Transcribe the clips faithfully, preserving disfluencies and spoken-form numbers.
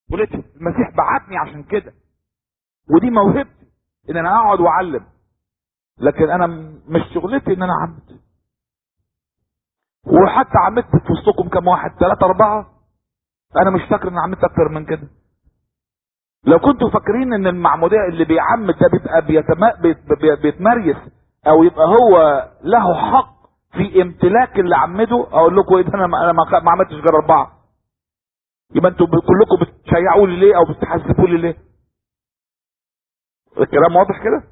ولقيت المسيح بعتني عشان كده، ودي موهبتي ان انا اقعد واعلم، لكن انا مش شغلتي ان انا اعمد. وحتى عمدت في وسطكم كم واحد؟ ثلاثة اربعة، انا مش فاكر ان عمدت اكتر من كده. لو كنتوا فاكرين ان المعمودية اللي بيعمد ده بيبقى بيتم... بيت... بي- بيتمريس او يبقى هو له حق في امتلاك اللي عمده، اقول لكم ايه ده، انا ما انا ما ما عملتش غير اربعة. يبقى انتوا ب- كلكم بتشيعوا لي ليه او بتحسبوا لي ليه؟ الكلام واضح كده؟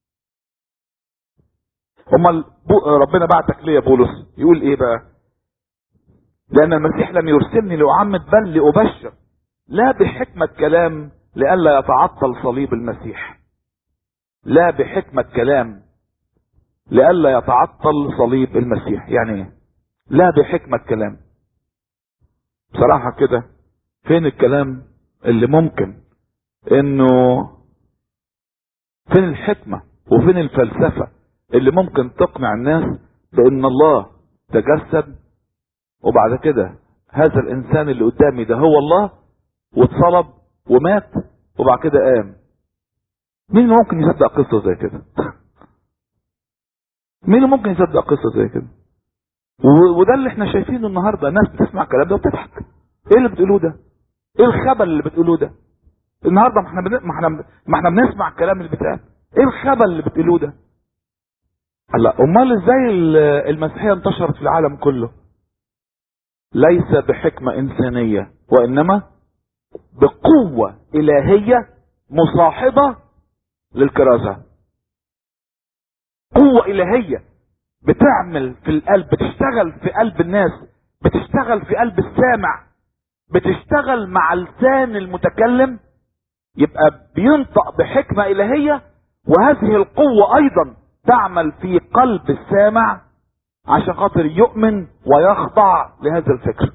امال بو- ربنا بعتك ليه يا بولس؟ يقول ايه بقى؟ لان المسيح لم يرسلني لاعمد بل لابشر، لا بحكمة كلام لئلا يتعطل صليب المسيح. لا بحكمة كلام لئلا يتعطل صليب المسيح. يعني ايه لا بحكمة كلام؟ بصراحة كده فين الكلام اللي ممكن انه، فين الحكمة وفين الفلسفة اللي ممكن تقنع الناس بان الله تجسد وبعد كده هذا الانسان اللي قدامي ده هو الله واتصلب ومات وبعد كده قام؟ مين اللي ممكن يصدق قصة زي كده؟ مين اللي ممكن يصدق قصة زي كده؟ و- وده اللي احنا شايفينه النهارده، الناس بتسمع الكلام ده وبتضحك. ايه اللي بتقولوه ده؟ ايه الخبل اللي بتقولوه ده؟ النهارده ما احنا بن... ما احنا ما احنا بنسمع الكلام اللي بيتقال. ايه الخبل اللي بتقولوه ده؟ لا، امال ازاي ال- المسيحيه انتشرت في العالم كله؟ ليس بحكمه انسانيه وانما بقوه الهيه مصاحبه للكرازه. قوه الهيه بتعمل في القلب، بتشتغل في قلب الناس، بتشتغل في قلب السامع، بتشتغل مع لسان المتكلم، يبقى بينطق بحكمة إلهية. وهذه القوة أيضا تعمل في قلب السامع عشان خاطر يؤمن ويخضع لهذا الفكر.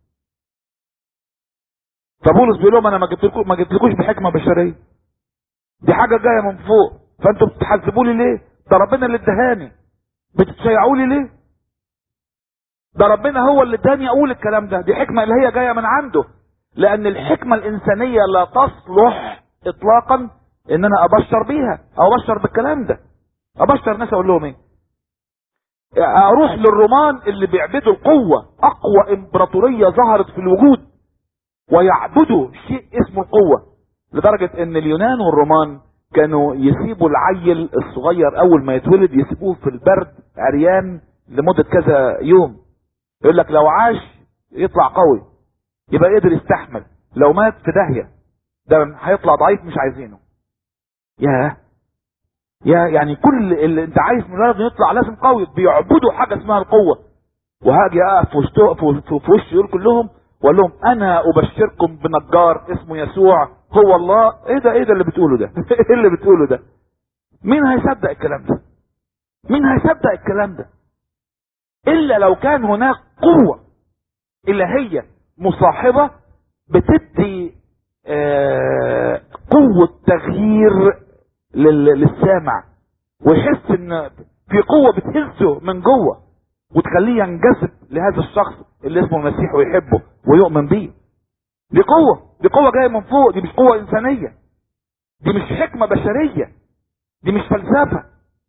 فبولس بيقول لهم انا ما جبتلكوش ما جبتلكوش بحكمة بشرية، دي حاجة جاية من فوق، فانتوا بتحاسبوا لي ليه؟ ده ربنا اللي ادهاني. بتتشيعوا لي ليه؟ ده ربنا هو اللي اداني اقول الكلام ده، دي حكمة الهية جاية من عنده. لان الحكمة الانسانية لا تصلح اطلاقا ان انا ابشر بيها او ابشر بالكلام ده. ابشر ناس اقول لهم ايه؟ اروح للرومان اللي بيعبدوا القوة، اقوى امبراطورية ظهرت في الوجود ويعبدوا شيء اسمه القوة، لدرجة ان اليونان والرومان كانوا يسيبوا العيل الصغير اول ما يتولد يسيبوه في البرد عريان لمدة كذا يوم. يقول لك لو عاش يطلع قوي، يبقى قدر يستحمل، لو مات في داهية، ده هيطلع ضعيف مش عايزينه. يا يا يعني كل اللي انت عايز من الولد يطلع لازم قوي. بيعبدوا حاجة اسمها القوة. وهاجي اقف في وسط- في- في وش دول كلهم واقول لهم انا ابشركم بنجار اسمه يسوع هو الله. ايه ده ايه ده اللي بتقوله ده؟ ايه اللي بتقوله ده؟ مين هيصدق الكلام ده؟ مين هيصدق الكلام ده؟ الا لو كان هناك قوة الهية مصاحبة بتدي آه قوة تغيير لل- للسامع، ويحس ان في قوة بتهزه من جوه وتخليه ينجذب لهذا الشخص اللي اسمه المسيح ويحبه ويؤمن بيه. دي قوة، دي قوة جاية من فوق، دي مش قوة انسانية، دي مش حكمة بشرية، دي مش فلسفة.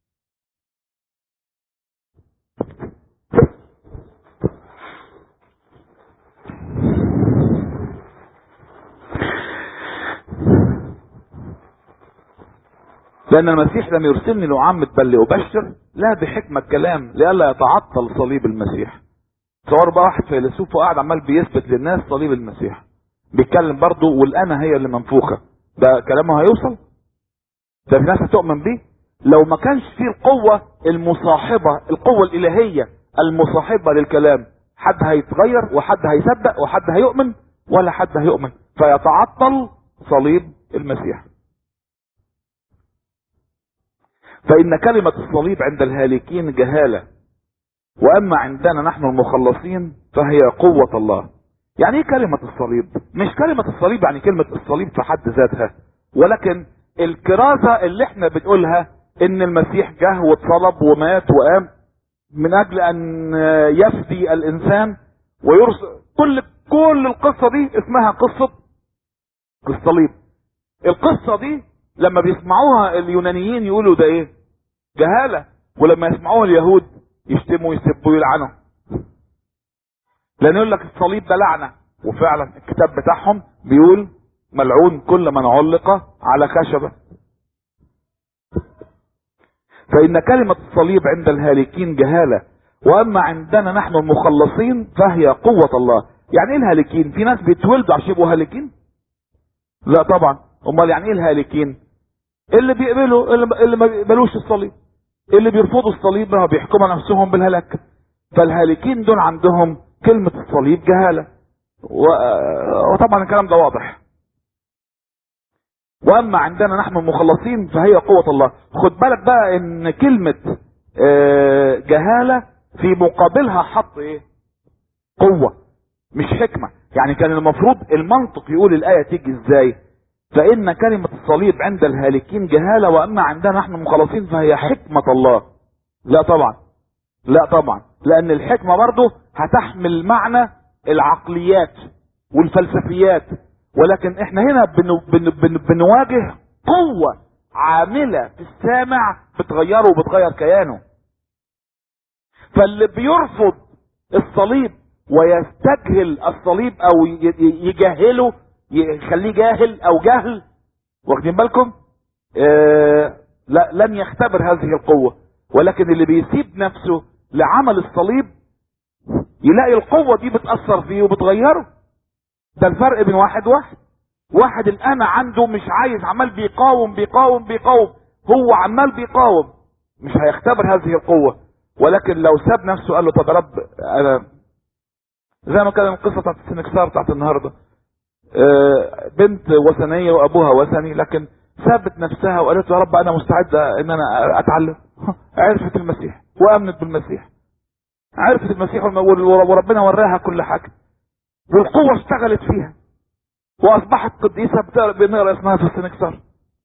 لان المسيح لم يرسلني لاعمد بل لابشر، لا بحكمة كلام لئلا يتعطل صليب المسيح. تصور بقى واحد فيلسوف وقاعد عمال بيثبت للناس صليب المسيح، بيتكلم برضه والانا هي اللي منفوخة، ده كلامه هيوصل؟ ده الناس هتؤمن بيه؟ لو ما كانش فيه القوة المصاحبة، القوة الالهية المصاحبة للكلام، حد هيتغير وحد هيصدق وحد هيؤمن؟ ولا حد هيؤمن، فيتعطل صليب المسيح. فإن كلمة الصليب عند الهالكين جهالة، وأما عندنا نحن المخلصين فهي قوة الله. يعني ايه كلمة الصليب؟ مش كلمة الصليب يعني كلمة الصليب في حد ذاتها، ولكن الكرازة اللي احنا بنقولها ان المسيح جه واتصلب ومات وقام من اجل ان يفدي الانسان ويرسل. كل كل القصة دي اسمها قصة الصليب. القصة دي لما بيسمعوها اليونانيين يقولوا ده ايه؟ جهالة. ولما يسمعوها اليهود يشتموا يسبوا يلعنوا، لان يقول لك الصليب ده لعنة. وفعلا الكتاب بتاعهم بيقول ملعون كل من علق على خشبة. فإن كلمة الصليب عند الهالكين جهالة، وأما عندنا نحن المخلصين فهي قوة الله. يعني ايه الهالكين؟ في ناس بيتولدوا عشان يبقوا هالكين؟ لا طبعا. امال يعني ايه الهالكين؟ اللي بيقبلوا، اللي ما بيقبلوش الصليب، اللي بيرفضوا الصليب ما بيحكموا نفسهم بالهلاك. فالهالكين دول عندهم كلمة الصليب جهالة، وطبعا الكلام ده واضح. واما عندنا نحن المخلصين فهي قوة الله. خد بالك بقى ان كلمة جهالة في مقابلها حط ايه؟ قوة، مش حكمة. يعني كان المفروض المنطق يقول الآية تيجي ازاي؟ فإن كلمة الصليب عند الهالكين جهالة، وأما عندنا نحن المخلصين فهي حكمة الله. لا طبعا، لا طبعا، لأن الحكمة برضه هتحمل معنى العقليات والفلسفيات، ولكن احنا هنا بن بن بن بنواجه قوة عاملة في السامع بتغيره وبتغير كيانه. فاللي بيرفض الصليب ويستجهل الصليب او يجهله، يخليه جاهل او جهل، واخدين بالكم؟ آه لا، لن يختبر هذه القوة. ولكن اللي بيسيب نفسه لعمل الصليب يلاقي القوة دي بتأثر فيه وبتغيره. ده الفرق بين واحد واحد واحد الآن عنده مش عايز، عمال بيقاوم بيقاوم بيقاوم، هو عمال بيقاوم، مش هيختبر هذه القوة. ولكن لو ساب نفسه قال له طب يا رب، انا زي ما كان القصة بتاعت السنكسار بتاعت النهاردة، آه بنت وثنية وابوها وثني، لكن سابت نفسها وقالت يا رب انا مستعدة ان انا اتعلم. عرفت المسيح وامنت بالمسيح، عرفت المسيح وربنا وراها كل حاجة، والقوة اشتغلت فيها واصبحت قديسة. بنقرا اسمها في السنكسار.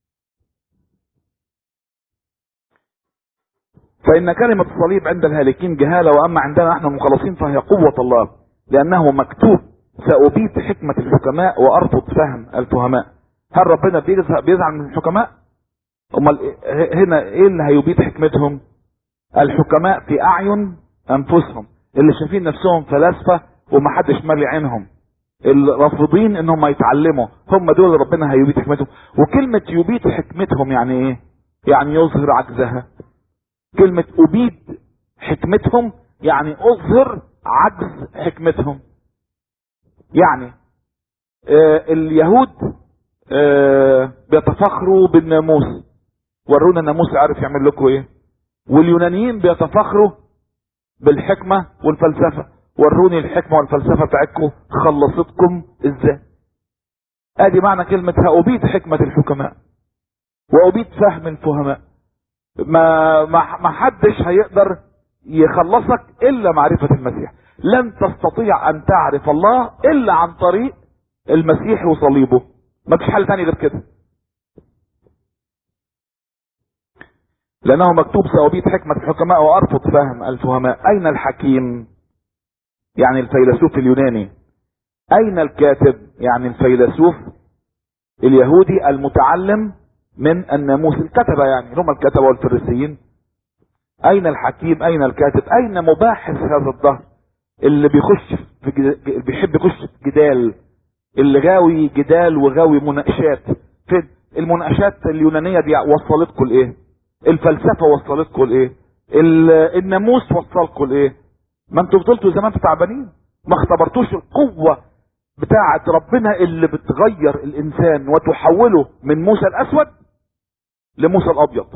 فإن كلمة الصليب عند الهالكين جهالة، وأما عندنا نحن المخلصين فهي قوة الله، لأنه مكتوب سأبيد حكمة الحكماء وأرفض فهم الفهماء. هل ربنا بيزعل من الحكماء؟ أمال هنا إيه اللي هيبيد حكمتهم؟ الحكماء في أعين أنفسهم، اللي شايفين نفسهم فلاسفة ومحدش مالي عينهم، الرافضين إنهم يتعلموا، هم دول ربنا هيبيد حكمتهم. وكلمة يبيد حكمتهم يعني إيه؟ يعني يظهر عجزها. كلمة أبيد حكمتهم يعني أظهر عجز حكمتهم. يعني آه اليهود آه بيتفخروا بالناموس، ورونا الناموس عارف يعمل لكم ايه. واليونانيين بيتفخروا بالحكمة والفلسفة، وروني الحكمة والفلسفة بتاعتكم خلصتكم ازاي. ادي معنى كلمة هأبيد حكمة الحكماء وأبيد فهم الفهماء. ما ما حدش هيقدر يخلصك الا معرفة المسيح. لن تستطيع ان تعرف الله الا عن طريق المسيح وصليبه، ما فيش حل تاني غير كده. لانه مكتوب سأبيد حكمة الحكماء وارفض فهم الفهماء. اين الحكيم؟ يعني الفيلسوف اليوناني. اين الكاتب؟ يعني الفيلسوف اليهودي المتعلم من الناموس، الكتبة يعني هم الكتبة والفريسيين. اين الحكيم؟ اين الكاتب؟ اين مباحث هذا الظهر اللي بيخش في جد... بيحب يخش في جدال، اللي غاوي جدال وغاوي مناقشات؟ فين المناقشات اليونانية دي؟ وصلتكم لايه؟ الفلسفة وصلتكم لايه؟ الناموس وصلكم لايه؟ ما انتوا فضلتوا زمان تعبانين، ما اختبرتوش القوة بتاعة ربنا اللي بتغير الانسان وتحوله من موسى الاسود لموسى الابيض.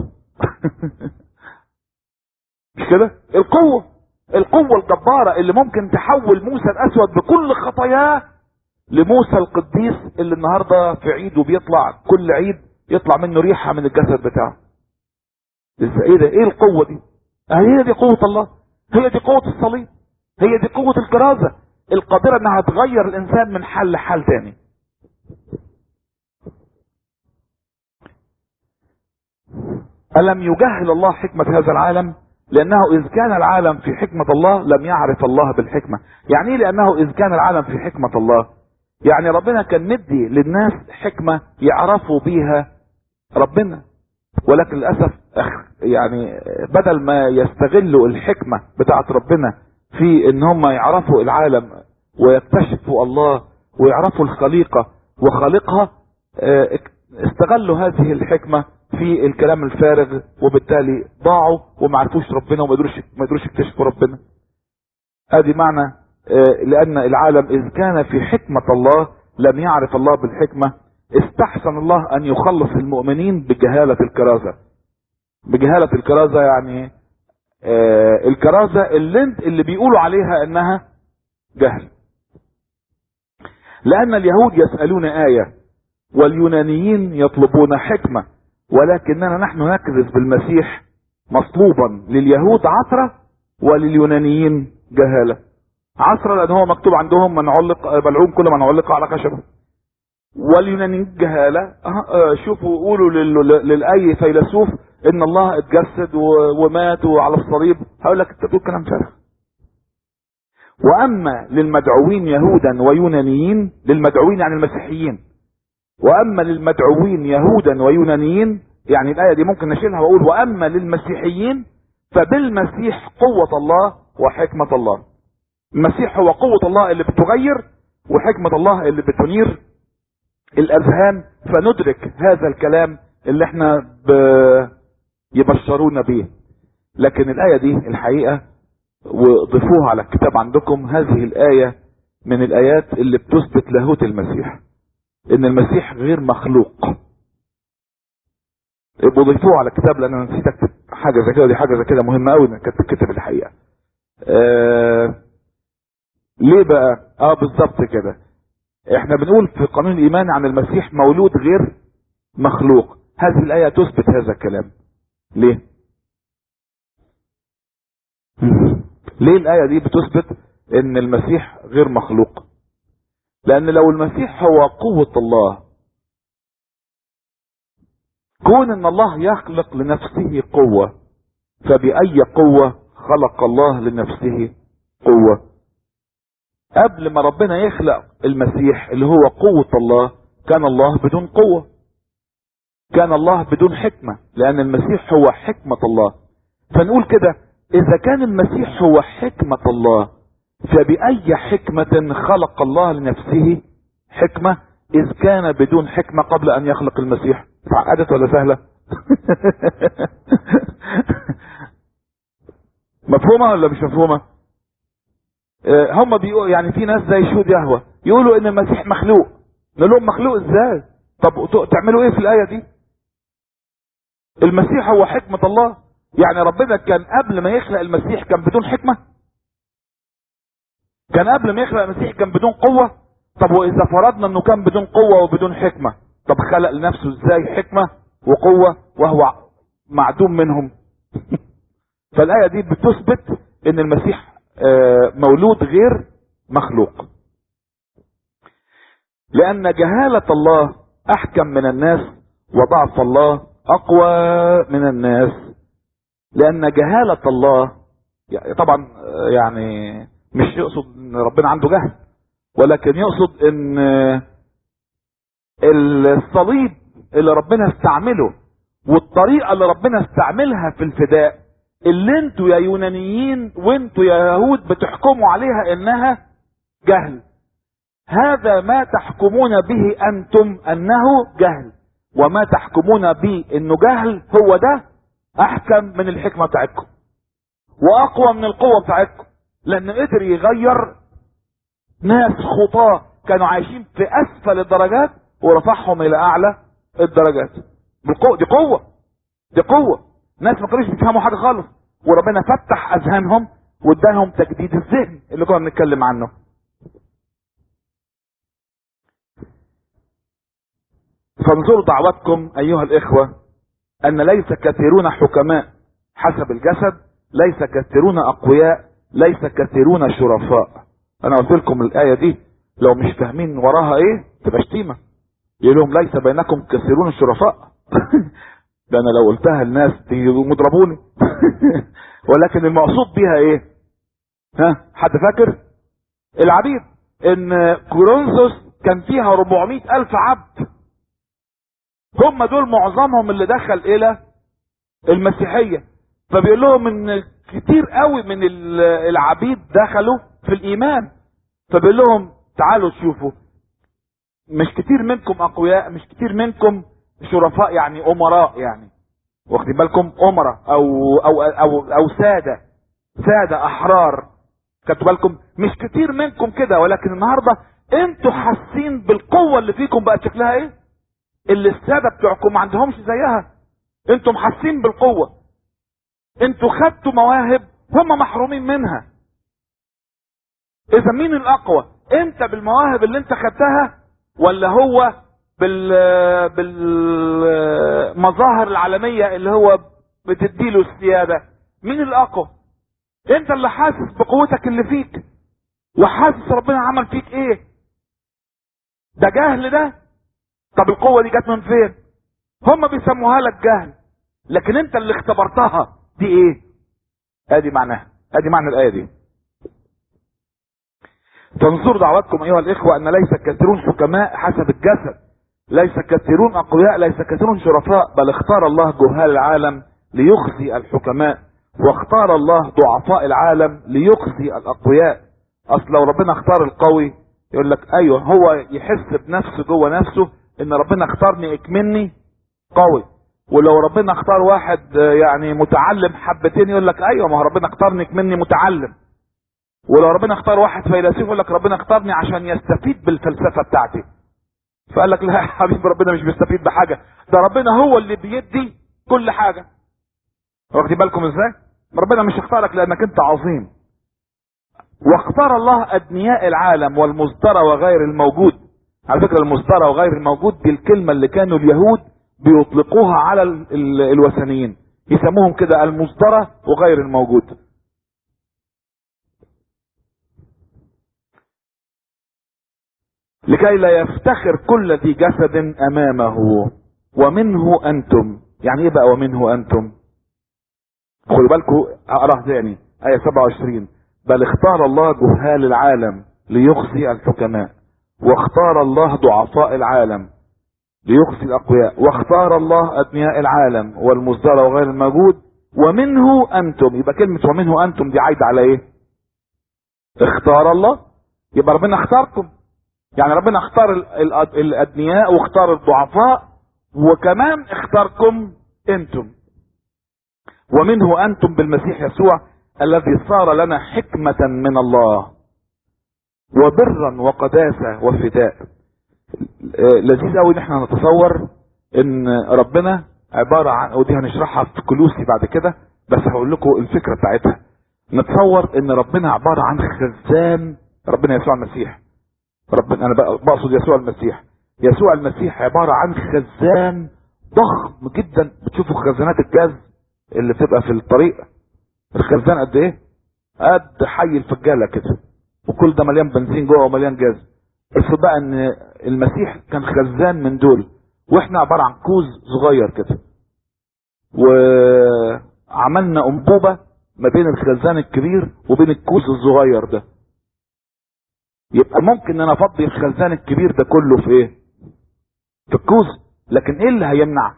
مش كده؟ القوة القوة الجبارة اللي ممكن تحول موسى الاسود بكل خطاياه لموسى القديس اللي النهاردة في عيد وبيطلع كل عيد يطلع منه ريحة من الجسد بتاعه. ايه ده؟ ايه القوة دي؟ هي دي قوة الله، هي دي قوة الصليب، هي دي قوة الكرازة القادرة انها تغير الانسان من حال لحال تاني. ألم يجهل الله حكمة هذا العالم؟ لأنه إذ كان العالم في حكمة الله لم يعرف الله بالحكمة. يعني إيه لأنه إذ كان العالم في حكمة الله؟ يعني ربنا كان مدي للناس حكمة يعرفوا بيها ربنا، ولكن للأسف يعني بدل ما يستغلوا الحكمة بتاعت ربنا في ان هم يعرفوا العالم ويكتشفوا الله ويعرفوا الخليقة وخالقها، استغلوا هذه الحكمة في الكلام الفارغ، وبالتالي ضاعوا وما عرفوش ربنا وما قدروش ما قدروش يكتشفوا ربنا. ادي معنى لان العالم اذ كان في حكمة الله لم يعرف الله بالحكمة، استحسن الله ان يخلص المؤمنين بجهالة الكرازة. بجهالة الكرازة يعني آه الكرازة اللي, اللي بيقولوا عليها انها جهل. لان اليهود يسألون آية واليونانيين يطلبون حكمة، ولكننا نحن نكذب بالمسيح مطلوبا لليهود عثرة ولليونانيين جهالة. عثرة لان هو مكتوب عندهم من علق بلعوم كل من علق على خشبه، واليونانيين جهالة. شوفوا قولوا للأي فيلسوف ان الله اتجسد ومات على الصليب، هقول لك انت بتقول كلام فارغ. واما للمدعوين يهودا ويونانيين، للمدعوين يعني المسيحيين، واما للمدعوين يهودا ويونانيين يعني الايه دي ممكن نشيلها واقول واما للمسيحيين فبالمسيح قوة الله وحكمة الله. المسيح هو قوة الله اللي بتغير وحكمة الله اللي بتنير الاذهان، فندرك هذا الكلام اللي احنا ب... يبشرونا به. لكن الايه دي الحقيقه وضيفوها على الكتاب عندكم، هذه الايه من الايات اللي بتثبت لاهوت المسيح، ان المسيح غير مخلوق. يبقوا ضيفوها على الكتاب لان انا نسيت اكتب حاجه زي كده، دي حاجه زي كده مهمه قوي انك تكتب الحقيقه. آه... ليه بقى؟ اه بالظبط كده. احنا بنقول في قانون الايمان عن المسيح مولود غير مخلوق. هذه الايه تثبت هذا الكلام. ليه ليه الايه دي بتثبت ان المسيح غير مخلوق؟ لان لو المسيح هو قوة الله، كون ان الله يخلق لنفسه قوة، فبأي قوة خلق الله لنفسه قوة؟ قبل ما ربنا يخلق المسيح اللي هو قوة الله كان الله بدون قوة، كان الله بدون حكمة، لان المسيح هو حكمة الله. فنقول كده اذا كان المسيح هو حكمة الله، فبأي حكمة خلق الله لنفسه حكمة اذ كان بدون حكمة قبل ان يخلق المسيح؟ اتعقدت ولا سهلة؟ مفهومة ولا مش مفهومة؟ هم بيقولوا يعني في ناس زي شهود يهوه يقولوا ان المسيح مخلوق. نقول لهم مخلوق ازاي؟ طب تعملوا ايه في الايه دي؟ المسيح هو حكمة الله، يعني ربنا كان قبل ما يخلق المسيح كان بدون حكمة؟ كان قبل ما يخلق المسيح كان بدون قوة؟ طب واذا فرضنا انه كان بدون قوة وبدون حكمة، طب خلق لنفسه ازاي حكمة وقوة وهو معدوم منهم؟ فالآية دي بتثبت ان المسيح مولود غير مخلوق، لان جهالة الله احكم من الناس وضعف الله اقوى من الناس. لان جهالة الله طبعا يعني مش يقصد ان ربنا عنده جهل، ولكن يقصد ان الصليب اللي ربنا استعمله والطريقة اللي ربنا استعملها في الفداء اللي انتوا يا يونانيين وانتوا يا يهود بتحكموا عليها انها جهل، هذا ما تحكمون به انتم انه جهل، وما تحكمون به انه جهل هو ده احكم من الحكمة بتاعتكم واقوى من القوة بتاعتكم، لان قدر يغير ناس خطاة كانوا عايشين في اسفل الدرجات ورفعهم الى اعلى الدرجات. بالقوة دي قوة دي قوة ناس ما كانوش بيفهموا حاجة خالص، وربنا فتح اذهانهم واداهم تجديد الذهن اللي كنا بنتكلم عنه. فانظروا دعوتكم ايها الاخوة ان ليس كثيرون حكماء حسب الجسد، ليس كثيرون اقوياء، ليس كثيرون شرفاء. انا قلت لكم الايه دي لو مش فاهمين وراها ايه تبقى شتيمه. يقول لهم ليس بينكم كثيرون شرفاء. ده انا لو قلتها الناس يضربوني. ولكن المقصود بيها ايه؟ ها حد فاكر؟ العبيد. ان كورنثوس كان فيها أربعمائة ألف عبد، هم دول معظمهم اللي دخل الى المسيحية. فبيقول لهم ان كتير قوي من العبيد دخلوا في الايمان. فبيقول لهم تعالوا شوفوا، مش كتير منكم اقوياء، مش كتير منكم شرفاء يعني امراء، يعني واخدين بالكم، امراء او او او او سادة سادة احرار، خدتوا بالكم، مش كتير منكم كده. ولكن النهاردة انتوا حاسين بالقوة اللي فيكم بقت شكلها ايه، اللي السادة بتوعكم ما عندهمش زيها. انتوا حاسين بالقوة، انتوا خدتوا مواهب هم محرومين منها. اذا مين الاقوى، انت بالمواهب اللي انت خدتها، ولا هو بال بالمظاهر العالمية اللي هو بتديله السيادة؟ مين الاقوى؟ انت اللي حاسس بقوتك اللي فيك، وحاسس ربنا عمل فيك ايه. ده جهل ده. طب القوة دي جت من فين؟ هم بيسموها لك جهل، لكن انت اللي اختبرتها دي ايه؟ ادي معناها، ادي معنى الايه دي. تنظر دعواتكم ايها الاخوة ان ليس كثيرون حكماء حسب الجسد، ليس كثيرون اقوياء، ليس كثيرون شرفاء، بل اختار الله جهال العالم ليخزي الحكماء، واختار الله ضعفاء العالم ليخزي الاقوياء. اصل لو ربنا اختار القوي يقول لك ايوه، هو يحس بنفسه جوه نفسه ان ربنا اختارني اكمني قوي. ولو ربنا اختار واحد يعني متعلم حبتين يقول لك ايوه، ما هو ربنا اختارني اكمني متعلم. ولو ربنا اختار واحد فيلسوف يقول لك ربنا اختارني عشان يستفيد بالفلسفة بتاعتي. فقال لك لا يا حبيبي، ربنا مش بيستفيد بحاجة، ده ربنا هو اللي بيدي كل حاجة. واخدين بالكم ازاي؟ ربنا مش اختارك لانك انت عظيم. واختار الله ادنياء العالم والمزدرى وغير الموجود. على فكرة المزدرى وغير الموجود دي الكلمة اللي كانوا اليهود بيطلقوها على ال ال الوثنيين، يسموهم كده المزدرى وغير الموجود. لكي لا يفتخر كل ذي جسد امامه ومنه انتم. يعني ايه بقى ومنه انتم؟ خدوا بالكم، اقراها تاني ايه سبعة وعشرين. بل اختار الله جهال العالم ليخزي الحكماء، واختار الله ضعفاء العالم ليخزي الاقوياء، واختار الله ادنياء العالم والمزدرى وغير الموجود ومنه انتم. يبقى كلمة ومنه انتم دي عايدة على ايه؟ اختار الله، يبقى ربنا اختاركم. يعني ربنا اختار الادنياء واختار الضعفاء وكمان اختاركم انتم. ومنه انتم بالمسيح يسوع الذي صار لنا حكمة من الله وبرا وقداسة وفداء. لذيذ قوي ان احنا نتصور ان ربنا عبارة عن، ودي هنشرحها في كلوسي بعد كده، بس هقول لكم الفكرة بتاعتها. نتصور ان ربنا عبارة عن خزان، ربنا يسوع المسيح، ربنا انا بقصد يسوع المسيح. يسوع المسيح عبارة عن خزان ضخم جدا. بتشوفوا خزانات الجاز اللي بتبقى في الطريق، الخزان قد ايه؟ قد حي الفجالة كده، وكل ده مليان بنزين جوه ومليان جاز. افرض بقى ان المسيح كان خزان من دول، واحنا عبارة عن كوز صغير كده، وعملنا انبوبة ما بين الخزان الكبير وبين الكوز الصغير ده. يبقى ممكن ان انا افضي الخزان الكبير ده كله في ايه؟ في الكوز. لكن ايه اللي هيمنع؟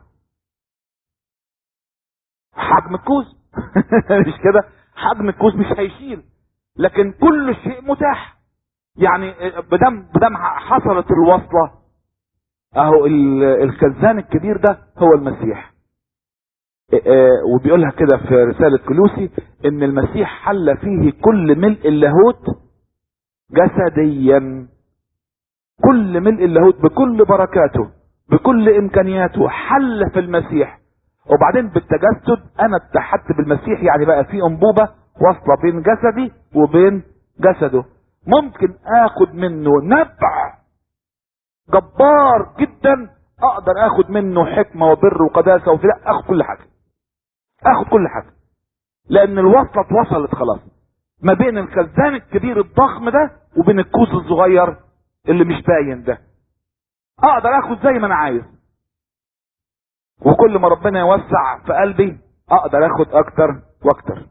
حجم الكوز. مش كده؟ حجم الكوز مش هيشيل، لكن كل شيء متاح. يعني بدم بدم حصلت الوصلة اهو الخزان الكبير ده هو المسيح. وبيقولها كده في رسالة كلوسي ان المسيح حل فيه كل ملء اللاهوت جسديا. كل ملء اللاهوت بكل بركاته بكل امكانياته حل في المسيح. وبعدين بالتجسد انا اتحدت بالمسيح، يعني بقى في انبوبة واصلة بين جسدي وبين جسده. ممكن اخد منه نبع جبار جدا، اقدر اخد منه حكمة وبر وقداسة وفداء، اخد كل حاجة، اخد كل حاجة، لان الوصلة اتوصلت خلاص ما بين الخزان الكبير الضخم ده وبين الكوز الصغير اللي مش باين ده. اقدر اخد زي ما انا عايز، وكل ما ربنا يوسع في قلبي اقدر اخد اكتر واكتر.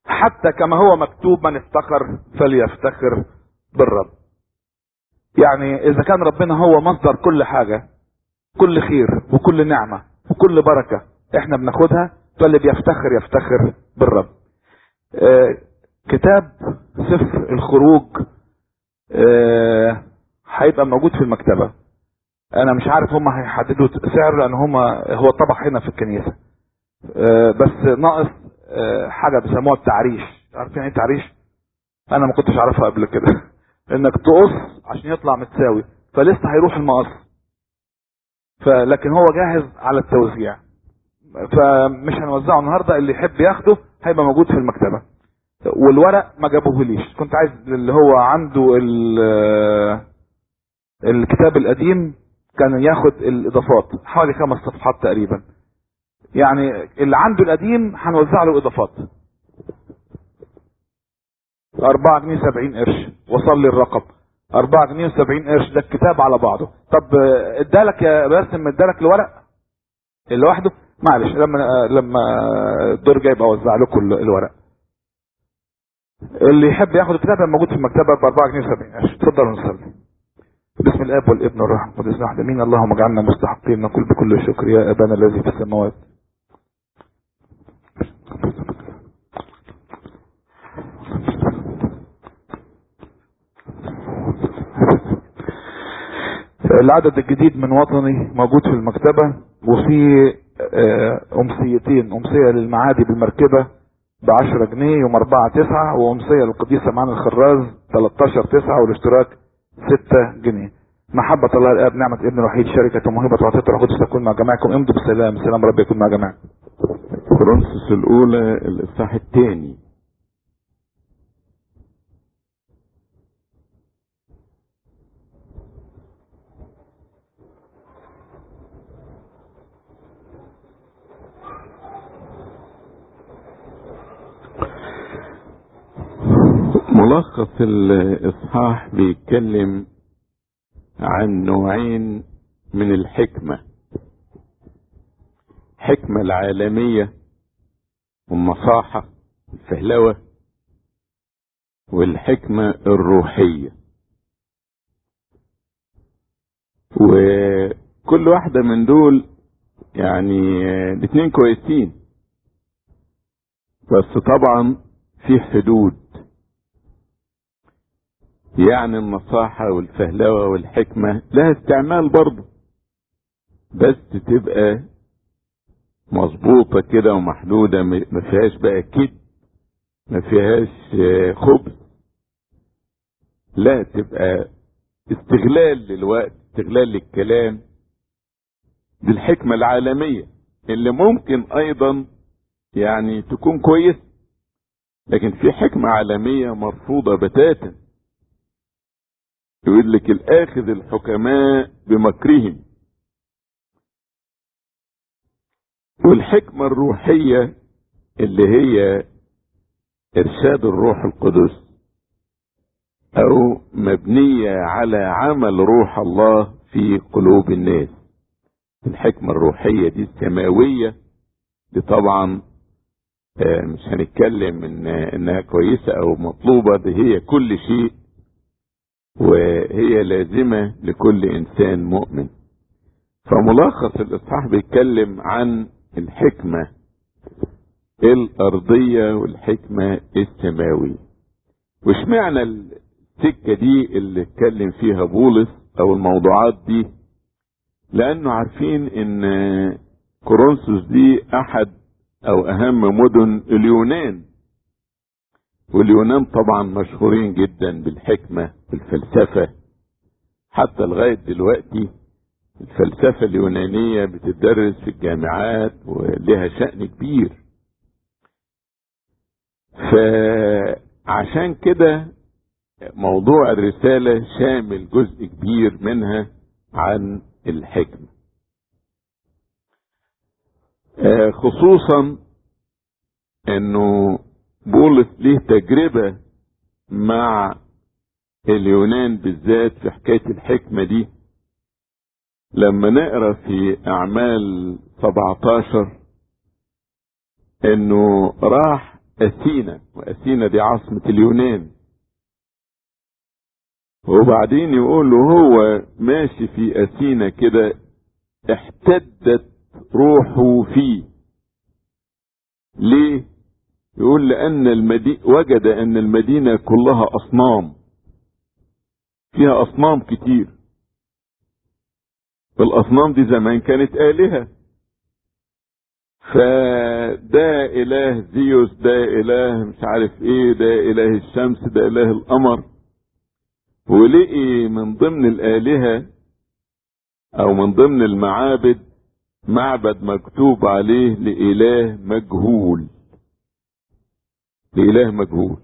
حتى كما هو مكتوب من افتخر فليفتخر بالرب. يعني اذا كان ربنا هو مصدر كل حاجة، كل خير وكل نعمة وكل بركة احنا بناخدها، فاللي بيفتخر يفتخر بالرب. آه كتاب سفر الخروج آه هيبقى موجود في المكتبة. انا مش عارف هم هيحددوا سعر لان هم هو طبع هنا في الكنيسة. آه بس ناقص آه حاجة بيسموها التعريش. عارفين ايه تعريش؟ انا ما كنتش عارفها قبل كده. انك تقص عشان يطلع متساوي، فلسه هيروح المقص، فلكن هو جاهز على التوزيع، فمش هنوزعه النهارده. اللي يحب ياخده هيبقى موجود في المكتبة. والورق ما جابوهوليش، كنت عايز اللي هو عنده الكتاب القديم كان ياخد الاضافات حوالي خمس صفحات تقريبا. يعني اللي عنده القديم هنوزع له اضافات اربعة جنيه سبعين قرش. وصل لي الرقم اربعة جنيه وسبعين قرش، ده الكتاب على بعضه. طب ادالك يا باسم، ادالك الورق لوحده؟ معلش لما لما الدور جاي يبقى اوزع لكم الورق. اللي يحب ياخد الكتاب موجود في المكتبه ب اربعة جنيه وسبعين قرش. اتفضلوا نصلي. باسم الاب والابن والروح القدس واحد امين. اللهم اجعلنا مستحقين نقول بكل شكر يا ابانا الذي في السماوات. العدد الجديد من وطني موجود في المكتبة، وفي امسيتين، امسية للمعادي بالمركبة بعشرة جنيه يوم اربعة تسعة، وامسية للقديسة معانا الخراز تلتاشر تسعة، والاشتراك ستة جنيه. محبة الله الاب، نعمة ابن الوحيد، شركة وموهبة وعطية الروح القدس تكون مع جميعكم. امضوا بسلام. سلام رب يكون مع جميعكم. كورنثوس الاولى الاصحاح الثاني. ملخص الاصحاح بيتكلم عن نوعين من الحكمة: الحكمة العالمية والنصاحة الفهلوة، والحكمة الروحية. وكل واحدة من دول يعني الاثنين كويسين، بس طبعا في حدود. يعني النصاحة والفهلوة والحكمة لها استعمال برضه، بس تبقى مظبوطة كده ومحدودة، ما فيهاش بقى كده، ما فيهاش خبز، لا تبقى استغلال للوقت، استغلال للكلام. دي الحكمة العالمية اللي ممكن ايضا يعني تكون كويس، لكن في حكمة عالمية مرفوضة بتاتا. يقول لك الاخذ الحكماء بمكرهم. والحكمة الروحية اللي هي ارشاد الروح القدس، او مبنية على عمل روح الله في قلوب الناس. الحكمة الروحية دي السماوية دي طبعا مش هنتكلم إن انها كويسة او مطلوبة، دي هي كل شيء، وهي لازمة لكل انسان مؤمن. فملخص الاصحاح بيتكلم عن الحكمة الارضية والحكمة السماوية. وش معنى السكة دي اللي اتكلم فيها بولس او الموضوعات دي؟ لانه عارفين ان كورنثوس دي احد او اهم مدن اليونان، واليونان طبعا مشهورين جدا بالحكمة والفلسفة. حتى لغاية دلوقتي الفلسفة اليونانية بتدرس في الجامعات ولها شأن كبير. فعشان كده موضوع الرسالة شامل جزء كبير منها عن الحكمة، خصوصا انه بولس ليه تجربة مع اليونان بالذات في حكاية الحكمة دي. لما نقرأ في اعمال سبعتاشر انه راح أثينا، وأثينا دي عاصمة اليونان. وبعدين يقول له هو ماشي في أثينا كده احتدت روحه فيه. ليه؟ يقول لأن المدينة وجد أن المدينة كلها أصنام، فيها أصنام كتير. والأصنام دي زمان كانت آلهة، فده إله زيوس، ده إله مش عارف إيه، ده إله الشمس، ده إله القمر. ولقي من ضمن الآلهة أو من ضمن المعابد معبد مكتوب عليه لإله مجهول، لإله مجهول.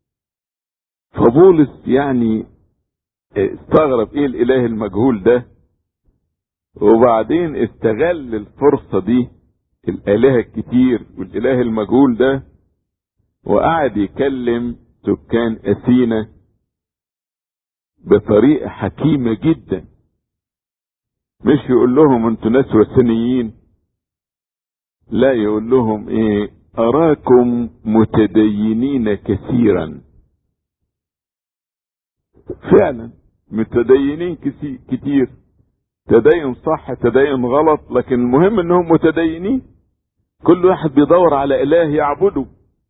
فبولس يعني استغرب ايه الاله المجهول ده، وبعدين استغل الفرصة دي، الالهة الكتير والاله المجهول ده، وقعد يكلم سكان اثينا بطريقة حكيمة جدا. مش يقول لهم انتوا ناس وثنيين، لا، يقول لهم ايه، اراكم متدينين كثيرا. فعلا متدينين كتير، تدين صح تدين غلط، لكن المهم انهم متدينين، كل واحد بيدور على اله يعبده.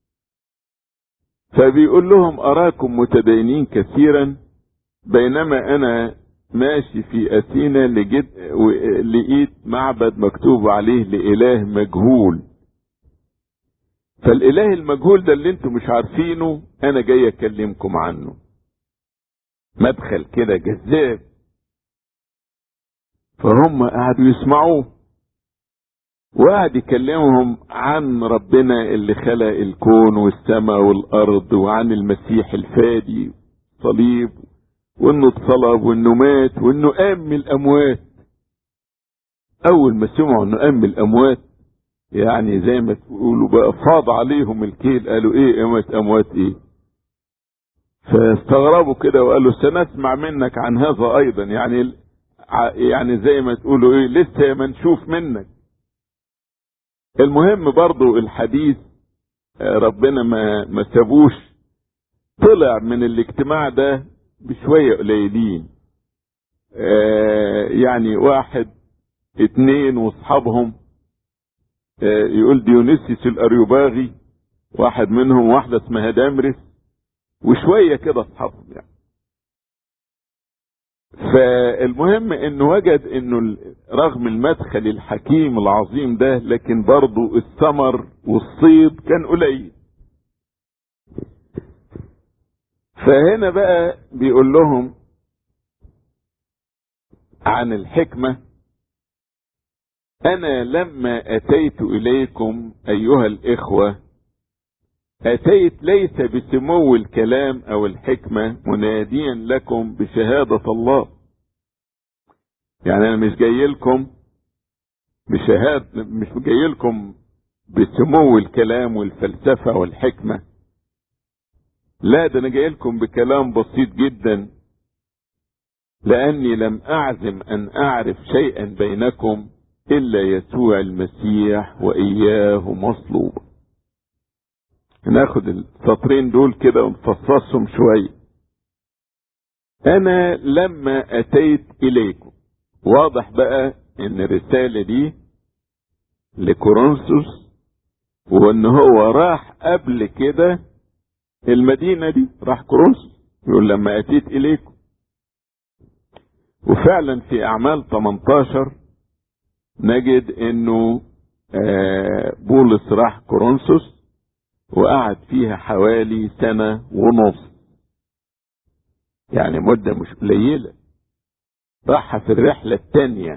فبيقول لهم اراكم متدينين كثيرا، بينما انا ماشي في اثينا لقيت معبد مكتوب عليه لإله مجهول. فالاله المجهول ده اللي انتم مش عارفينه انا جاي اكلمكم عنه. مدخل كده جذاب. فهم قعدوا يسمعوه، وقعد يكلمهم عن ربنا اللي خلق الكون والسماء والارض، وعن المسيح الفادي صليب، وانه اتصلب وانه مات وانه قام من الاموات. اول ما سمعوا انه قام من الاموات، يعني زي ما تقولوا بقى فاض عليهم الكيل، قالوا ايه قامت اموات ايه؟ فاستغربوا كده وقالوا سنسمع منك عن هذا ايضا، يعني يعني زي ما تقولوا ايه، لسه ما نشوف منك. المهم برضو الحديث ربنا ما ما سابوش، طلع من الاجتماع ده بشوية قليلين، آه يعني واحد اتنين واصحابهم، آه يقول ديونيسيوس الاريوباغي واحد منهم، واحدة اسمها دامرس، وشوية كده اصحابهم يعني. فالمهم انه وجد انه رغم المدخل الحكيم العظيم ده، لكن برضو الثمر والصيد كان قليل. فهنا بقى بيقول لهم عن الحكمة: انا لما اتيت اليكم ايها الاخوة اتيت ليس بسمو الكلام او الحكمة مناديا لكم بشهادة الله. يعني انا مش جاي لكم بشهادة، مش جاي لكم بسمو الكلام والفلسفة والحكمة، لا، ده انا جاي لكم بكلام بسيط جدا، لاني لم اعزم ان اعرف شيئا بينكم الا يسوع المسيح واياه مصلوب. ناخد السطرين دول كده ونفصصهم شوية. انا لما اتيت اليكم، واضح بقى ان الرسالة دي لكورنثوس، وان هو راح قبل كده المدينة دي، راح كورنثوس، يقول لما اتيت اليكم. وفعلا في اعمال تمنتاشر نجد انه بولس راح كورنثوس وقعد فيها حوالي سنة ونص، يعني مدة مش قليلة. راح في الرحلة الثانية،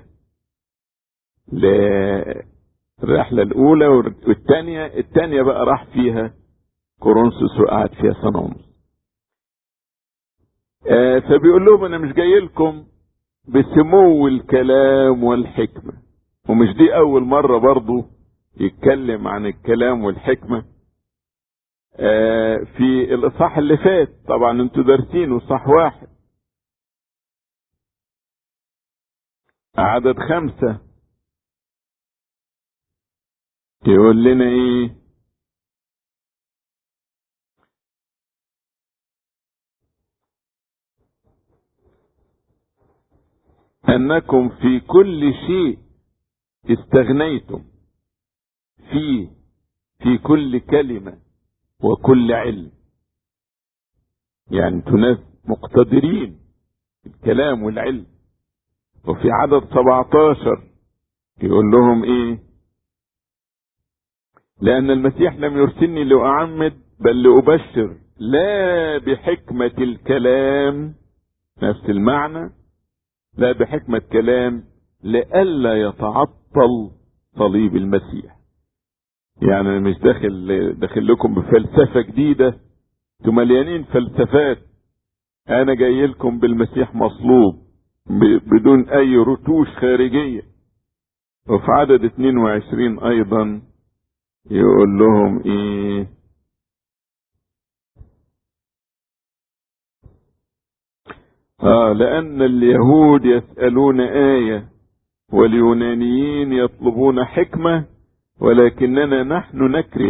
الرحلة الأولى والثانية، الثانية بقى راح فيها كورنثوس وقعد فيها سنة ونص. آه فبيقول لهم أنا مش جاي لكم بسمو الكلام والحكمة. ومش دي أول مرة برضو يتكلم عن الكلام والحكمة. آه في الإصحاح اللي فات، طبعا انتوا دارسينه، صح واحد عدد خمسة، يقول لنا ايه؟ انكم في كل شيء استغنيتم فيه، في كل كلمة وكل علم. يعني انتوا ناس مقتدرين في الكلام والعلم. وفي عدد سبعتاشر يقول لهم ايه؟ لان المسيح لم يرسلني لأعمد بل لأبشر، لا بحكمة الكلام، نفس المعنى، لا بحكمة كلام، لئلا يتعطل صليب المسيح. يعني انا مش داخل داخل لكم بفلسفة جديدة، انتوا مليانين فلسفات. انا جاي لكم بالمسيح مصلوب بدون اي رتوش خارجية. وفي عدد اتنين وعشرين ايضا يقول لهم ايه؟ اه لان اليهود يسألون آية واليونانيين يطلبون حكمة، ولكننا نحن نكرز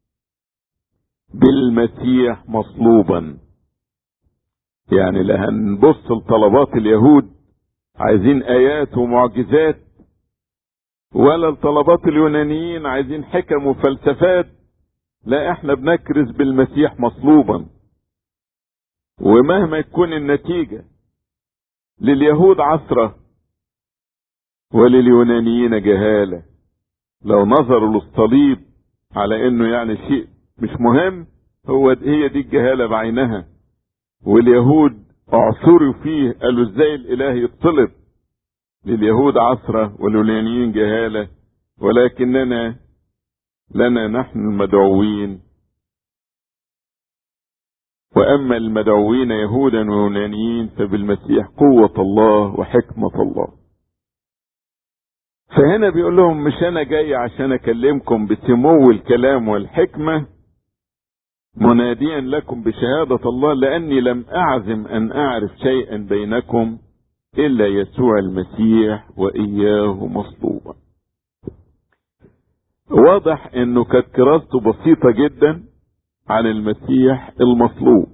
بالمسيح مصلوبا. يعني لا هنبص لطلبات اليهود عايزين آيات ومعجزات، ولا لطلبات اليونانيين عايزين حكم وفلسفات. لا، احنا بنكرز بالمسيح مصلوبا. ومهما تكون النتيجة، لليهود عثرة ولليونانيين جهالة. لو نظروا للصليب على انه يعني شيء مش مهم، هو هي دي الجهالة بعينها. واليهود اعثروا فيه، قالوا ازاي الاله يتصلب. لليهود عثرة واليونانيين جهالة، ولكننا لنا نحن المدعوين. واما المدعوين يهودا ويونانيين فبالمسيح قوة الله وحكمة الله. فهنا بيقول لهم مش انا جاي عشان اكلمكم بسمو الكلام والحكمة، مناديا لكم بشهادة الله، لاني لم اعزم ان اعرف شيئا بينكم الا يسوع المسيح واياه مصلوبا. واضح انه كانت كراسته بسيطة جدا عن المسيح المصلوب.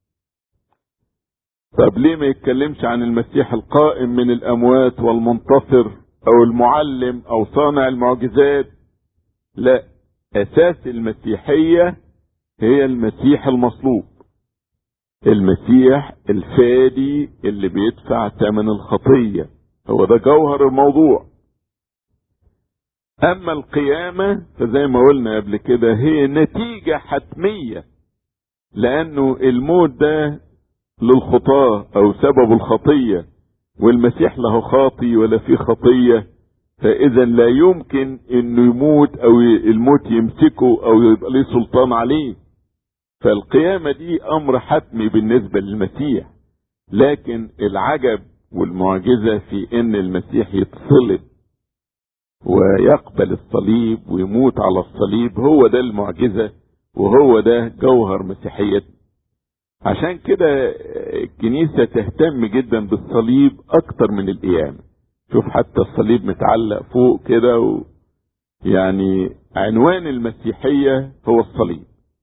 طب ليه ما يتكلمش عن المسيح القائم من الاموات والمنتصر او المعلم او صانع المعجزات؟ لا، اساس المسيحية هي المسيح المصلوب، المسيح الفادي اللي بيدفع ثمن الخطية. هو ده جوهر الموضوع. اما القيامة فزي ما قلنا قبل كده هي نتيجة حتمية، لانه الموت ده للخطاة او سبب الخطية، والمسيح له خاطي ولا في خطية، فاذا لا يمكن انه يموت او الموت يمسكه او يبقى له سلطان عليه. فالقيامة دي امر حتمي بالنسبة للمسيح. لكن العجب والمعجزة في ان المسيح يتصلب ويقبل الصليب ويموت على الصليب، هو ده المعجزة وهو ده جوهر مسيحيتنا. عشان كده الكنيسة تهتم جدا بالصليب اكتر من القيامة. شوف حتى الصليب متعلق فوق كده و... يعني عنوان المسيحية هو الصليب.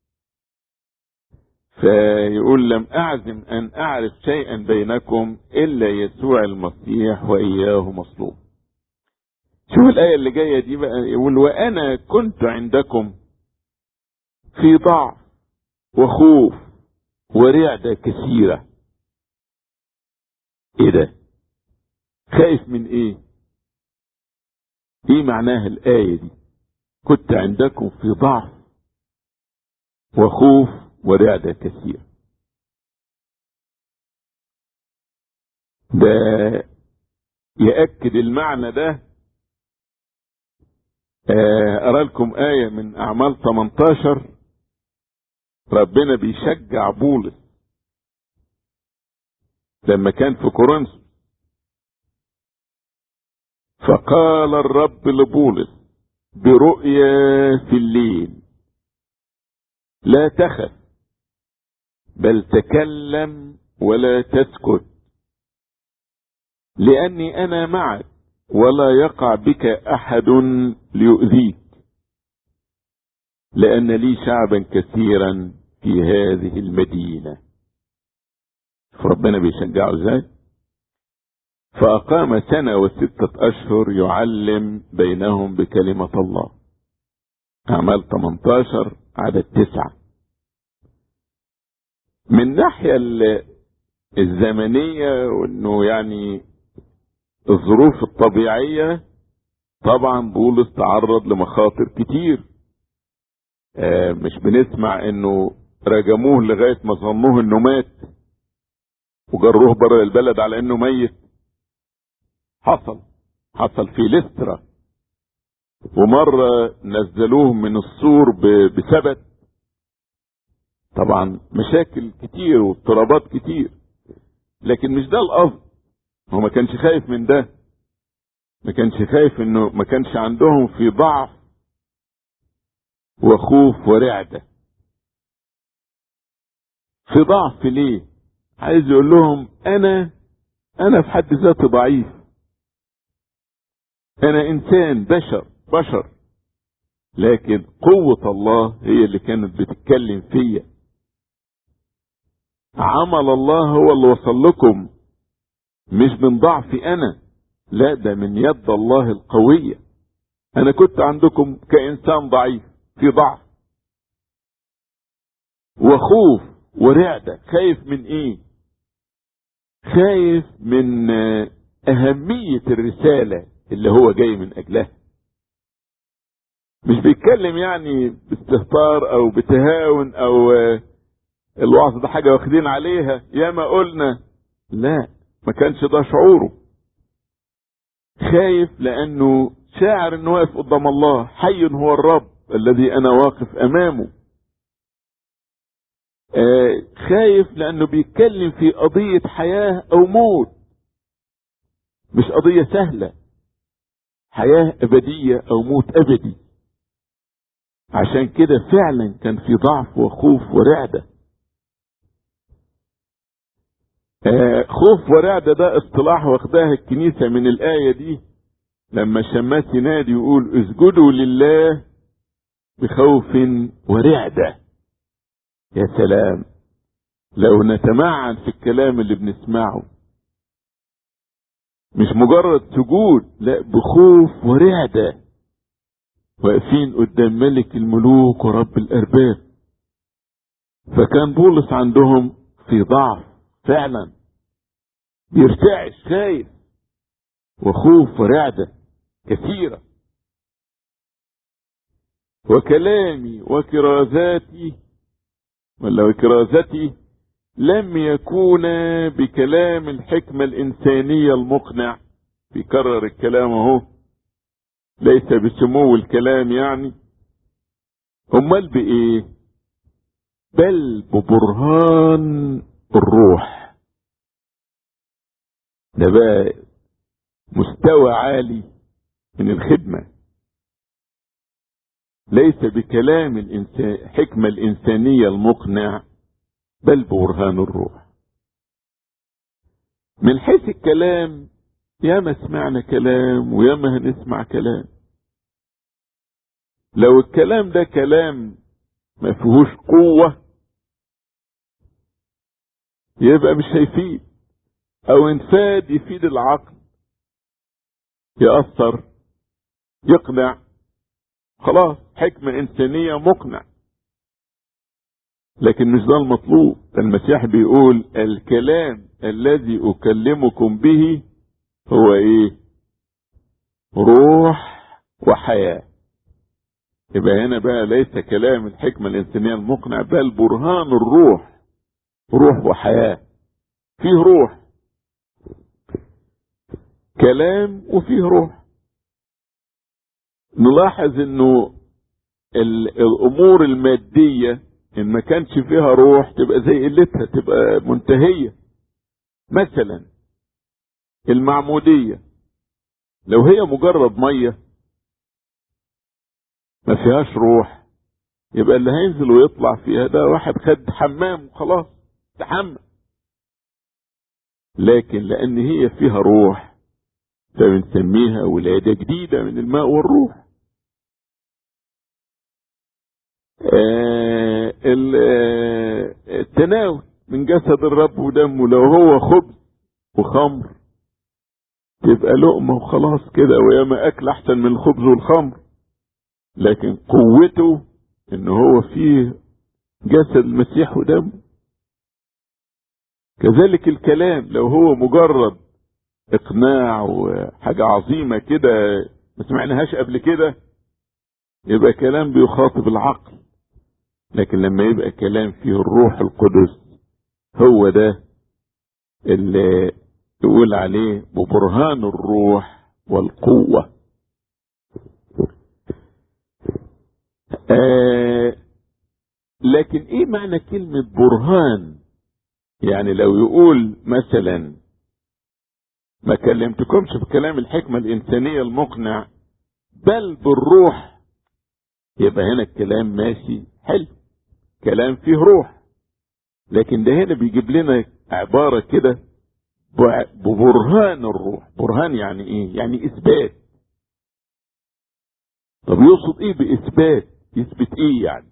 فيقول لم اعزم ان اعرف شيئا بينكم الا يسوع المسيح واياه مصلوب. شوف الآية اللي جاية دي بقى، يقول وانا كنت عندكم في ضعف وخوف ورعدة كثيرة. ايه ده؟ خايف من ايه؟ ايه معناها الآية دي؟ كنت عندكم في ضعف وخوف ورعدة كثيرة. ده يأكد المعنى ده. أرى لكم آية من أعمال تمنتاشر، ربنا بيشجع بولس لما كان في كورنثوس. فقال الرب لبولس برؤيا في الليل لا تخف بل تكلم ولا تسكت، لأني أنا معك ولا يقع بك أحد ليؤذيك، لأن لي شعبا كثيرا في هذه المدينة. فربنا بيشجعه ازاي؟ فأقام سنة وستة أشهر يعلم بينهم بكلمة الله. أعمال ثمانية عشر عدد تسعة. من ناحية الزمنية وانه يعني الظروف الطبيعية، طبعا بولس تعرض لمخاطر كتير. آه مش بنسمع انه رجموه لغاية ما ظنوه انه مات وجروه بره البلد على انه ميت. حصل حصل في لسترا، ومرة نزلوه من السور بسبت. طبعا مشاكل كتير واضطرابات كتير، لكن مش ده القصد. هو ما كانش خايف من ده، ما كانش خايف انه ما كانش عندهم في ضعف وخوف ورعدة. في ضعف ليه؟ عايز يقول لهم انا انا في حد ذاتي ضعيف، انا انسان بشر بشر لكن قوة الله هي اللي كانت بتتكلم فيا. عمل الله هو اللي وصل لكم، مش من ضعفي انا، لا ده من يد الله القوية. انا كنت عندكم كإنسان ضعيف في ضعف وخوف ورعدة. خايف من ايه؟ خايف من اهمية الرسالة اللي هو جاي من اجلها. مش بيتكلم يعني باستهتار او بتهاون او الوعظ ده حاجة واخدين عليها يا ما قلنا، لا، ما كانش ده شعوره. خايف لانه شاعر انه واقف قدام الله، حي هو الرب الذي انا واقف امامه. آه خايف لانه بيتكلم في قضية حياة او موت، مش قضية سهلة، حياة ابدية او موت ابدي. عشان كده فعلا كان في ضعف وخوف ورعدة. آه خوف ورعدة ده اصطلاح واخداه الكنيسة من الآية دي، لما شماس ينادي يقول اسجدوا لله بخوف ورعدة. يا سلام لو نتمعن في الكلام اللي بنسمعه، مش مجرد سجود، لا، بخوف ورعدة، واقفين قدام ملك الملوك ورب الأرباب. فكان بولس عندهم في ضعف فعلا، بيرتعش، خايف وخوف ورعدة كثيرة. وكلامي وكرازاتي ولا وكرازتي لم يكون بكلام الحكمة الإنسانية المقنع. بيكرر الكلام اهو، ليس بسمو الكلام يعني، امال بايه؟ بل ببرهان الروح. ده بقى مستوى عالي من الخدمة. ليس بكلام الإنسان حكمة الإنسانية المقنع، بل ببرهان الروح. من حيث الكلام، ياما سمعنا كلام وياما هنسمع كلام. لو الكلام ده كلام ما فيهوش قوة يبقى مش هيفيد، او انفاد يفيد العقل، يأثر، يقنع، خلاص حكمة انسانية مقنع. لكن مش ده المطلوب. المسيح بيقول الكلام الذي اكلمكم به هو ايه؟ روح وحياة. يبقى هنا بقى ليس كلام الحكمة الانسانية المقنع، بل برهان الروح، روح وحياة. فيه روح، كلام وفيه روح. نلاحظ انه الامور المادية ان ما كانش فيها روح تبقى زي قلتها، تبقى منتهية. مثلا المعمودية لو هي مجرد مية ما فيهاش روح، يبقى اللي هينزل ويطلع فيها ده واحد خد حمام وخلاص تحمم. لكن لان هي فيها روح فبنسميها ولادة جديدة من الماء والروح. آه التناول من جسد الرب ودمه، لو هو خبز وخمر تبقى لقمة وخلاص كده، وياما اكل احسن من الخبز والخمر. لكن قوته ان هو فيه جسد المسيح ودمه. كذلك الكلام لو هو مجرد اقناع وحاجة عظيمة كده ما سمعناهاش قبل كده، يبقى كلام بيخاطب العقل. لكن لما يبقى كلام فيه الروح القدس، هو ده اللي يقول عليه ببرهان الروح والقوة. آه لكن ايه معنى كلمة برهان؟ يعني لو يقول مثلا ما كلمتكمش بكلام الحكمة الإنسانية المقنع بل بالروح، يبقى هنا الكلام ماشي حلو، كلام فيه روح. لكن ده هنا بيجيب لنا عبارة كده ببرهان الروح. برهان يعني ايه؟ يعني اثبات. طب يقصد ايه باثبات؟ يثبت ايه يعني؟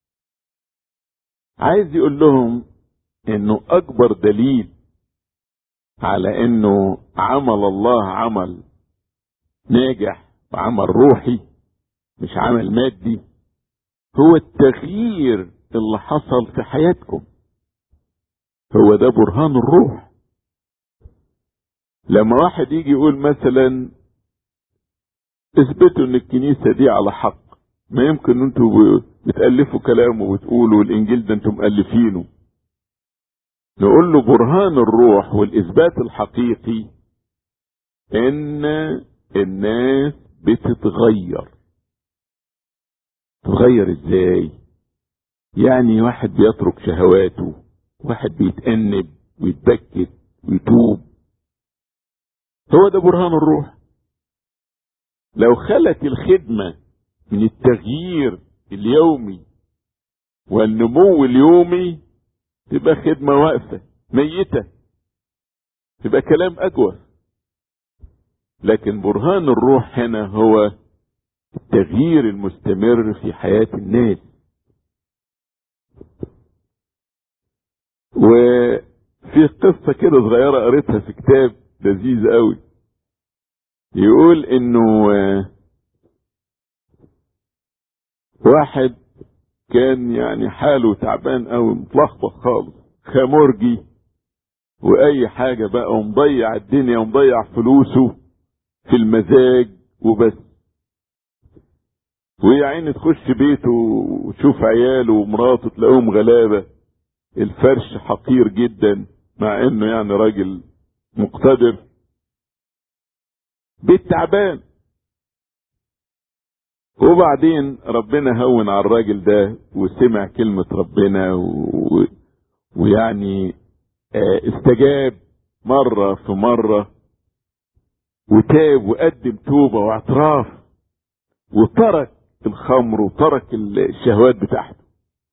عايز يقول لهم انه اكبر دليل على انه عمل الله عمل ناجح وعمل روحي مش عمل مادي، هو التغيير اللي حصل في حياتكم. هو ده برهان الروح. لما واحد يجي يقول مثلا اثبتوا ان الكنيسة دي على حق، ما يمكن ان انتوا بتألفوا كلامه وتقولوا الانجيل ده انتم مؤلفينه. نقول له برهان الروح والاثبات الحقيقي ان الناس بتتغير. تتغير ازاي؟ يعني واحد بيترك شهواته، واحد بيتأنب ويتبكت ويتوب. هو ده برهان الروح. لو خلت الخدمة من التغيير اليومي والنمو اليومي تبقى خدمة واقفة ميتة، تبقى كلام أجوف. لكن برهان الروح هنا هو التغيير المستمر في حياة الناس. وفي قصة كده صغيرة قريتها في كتاب لذيذ قوي، يقول انه واحد كان يعني حاله تعبان قوي، متلخبط خالص، خمرجي واي حاجة بقى، ومضيع الدنيا ومضيع فلوسه في المزاج وبس. ويا عيني تخش بيته وتشوف عياله ومراته تلاقيهم غلابة، الفرش حقير جدا مع انه يعني راجل مقتدر، بيت تعبان. وبعدين ربنا هون على الراجل ده وسمع كلمة ربنا و... ويعني استجاب مرة في مرة، وتاب وقدم توبة واعتراف، وترك الخمر وترك الشهوات بتاعته،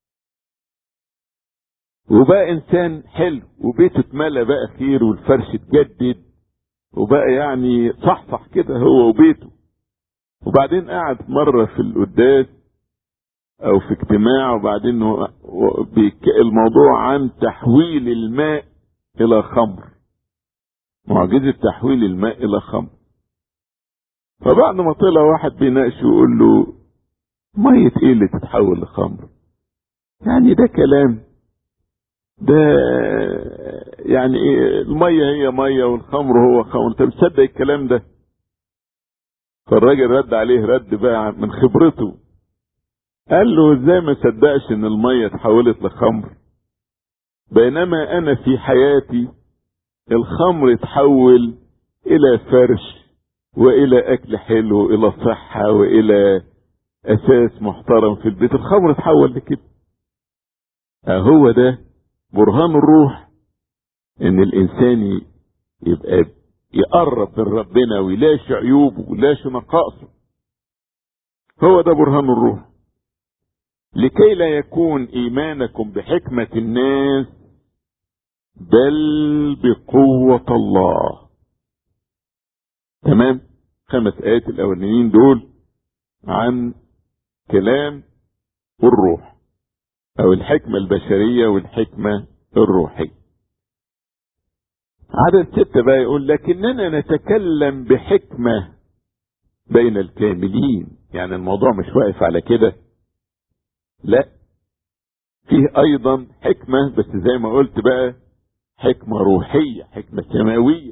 وبقى انسان حلو، وبيته اتملى بقى خير، والفرش اتجدد، وبقى يعني صحصح كده هو وبيته. وبعدين قعد مرة في القداس او في اجتماع، وبعدين الموضوع عن تحويل الماء الى خمر، معجزة تحويل الماء الى خمر. فبعد ما طلع واحد بيناقشه يقول له مية ايه اللي تتحول لخمر؟ يعني ده كلام ده، يعني إيه المية هي مية والخمر هو خمر؟ انت بتصدق الكلام ده؟ فالراجل رد عليه رد بقى من خبرته، قال له ازاي ما صدقش ان المية اتحولت لخمر، بينما انا في حياتي الخمر اتحول الى فرش والى اكل حلو والى صحة والى اساس محترم في البيت. الخمر اتحول لكده. هو ده برهان الروح، ان الانسان يبقى يقرب من ربنا ويلاش عيوبه ويلاش نقائصه. هو ده برهان الروح. لكي لا يكون ايمانكم بحكمة الناس بل بقوة الله. تمام. خمس ايات الاولانيين دول عن كلام الروح او الحكمة البشرية والحكمة الروحية. عدد ستة بقى يقول لكننا نتكلم بحكمة بين الكاملين. يعني الموضوع مش واقف على كده، لا، فيه ايضا حكمة، بس زي ما قلت بقى حكمة روحية، حكمة سماوية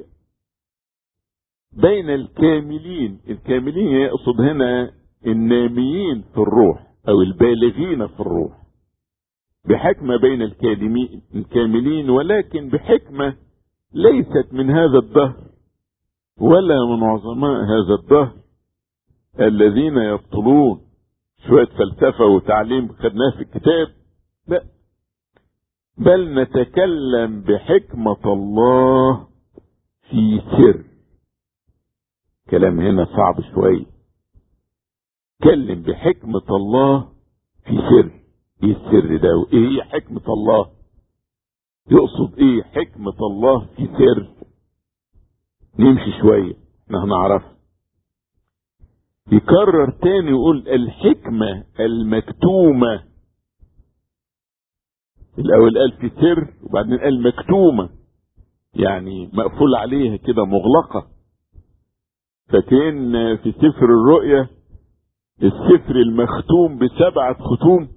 بين الكاملين. الكاملين يقصد هنا الناميين في الروح او البالغين في الروح. بحكمة بين الكاملين، ولكن بحكمة ليست من هذا الدهر ولا من عظماء هذا الدهر الذين يبطلون. شوية فلسفة وتعليم خدناه في الكتاب، لا، بل نتكلم بحكمة الله في سر. كلام هنا صعب شوية. تكلم بحكمة الله في سر. ايه السر ده وايه هي حكمة الله؟ يقصد ايه حكمة الله في سر؟ نمشي شوية احنا هنعرف. يكرر تاني يقول الحكمة المكتومة. الاول قال في سر وبعدين قال مكتومة، يعني مقفول عليها كده، مغلقة. فكان في سفر الرؤيا السفر المختوم بسبعة ختوم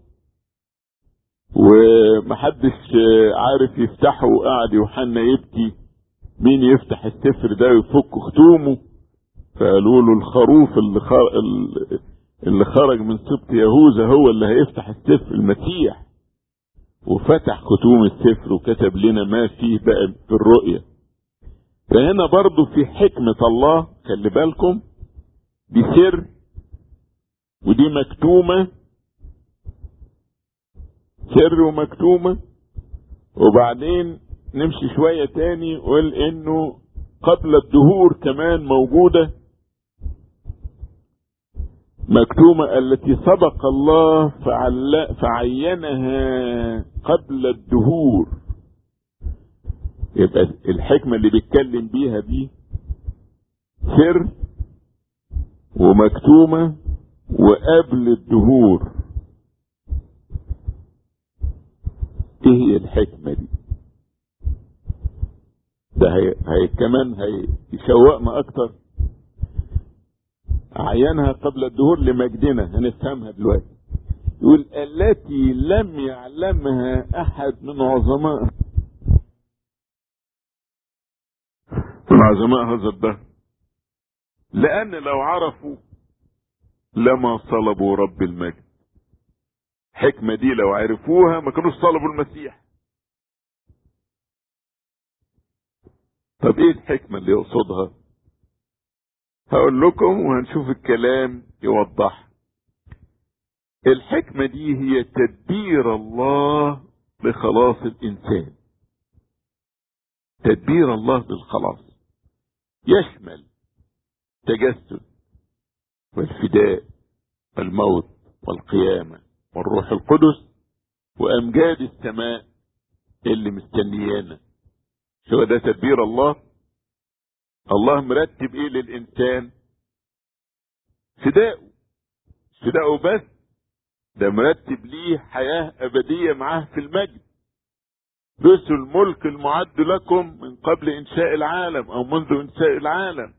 ومحدش عارف يفتحه، وقعد يوحنا يبكي مين يفتح السفر ده ويفك ختومه. فقالوا له الخروف اللي خرج, اللي خرج من سبط يهوذا هو اللي هيفتح السفر، المسيح. وفتح ختوم السفر وكتب لنا ما فيه بقى في الرؤيا. فهنا برضو في حكمة الله، خلي بالكم، دي سر ودي مكتومة، سر ومكتومة. وبعدين نمشي شوية تاني وقال انه قبل الدهور كمان موجودة مكتومة التي سبق الله فعينها قبل الدهور. يبقى الحكمة اللي بيتكلم بيها دي سر ومكتومة وقبل الدهور. ايه هي الحكمة دي؟ ده هي, هي كمان هيشوقنا اكتر. عينها قبل الدهور لمجدنا، هنفهمها دلوقتي. يقول التي لم يعلمها احد من عظماء من عظماء هذا الدهر، لان لو عرفوا لما صلبوا رب المجد. الحكمة دي لو عرفوها ما كانوش صلبوا المسيح. طب ايه الحكمة اللي يقصدها؟ هقول لكم وهنشوف الكلام يوضح. الحكمة دي هي تدبير الله لخلاص الانسان. تدبير الله للخلاص يشمل تجسد والفداء والموت والقيامة والروح القدس وامجاد السماء اللي مستنيانا. شو ده تدبير الله؟ الله مرتب ايه للانسان؟ فداءه. فداءه بس، ده مرتب ليه حياة ابدية معاه في المجد. رسل الملك المعد لكم من قبل انشاء العالم او منذ انشاء العالم.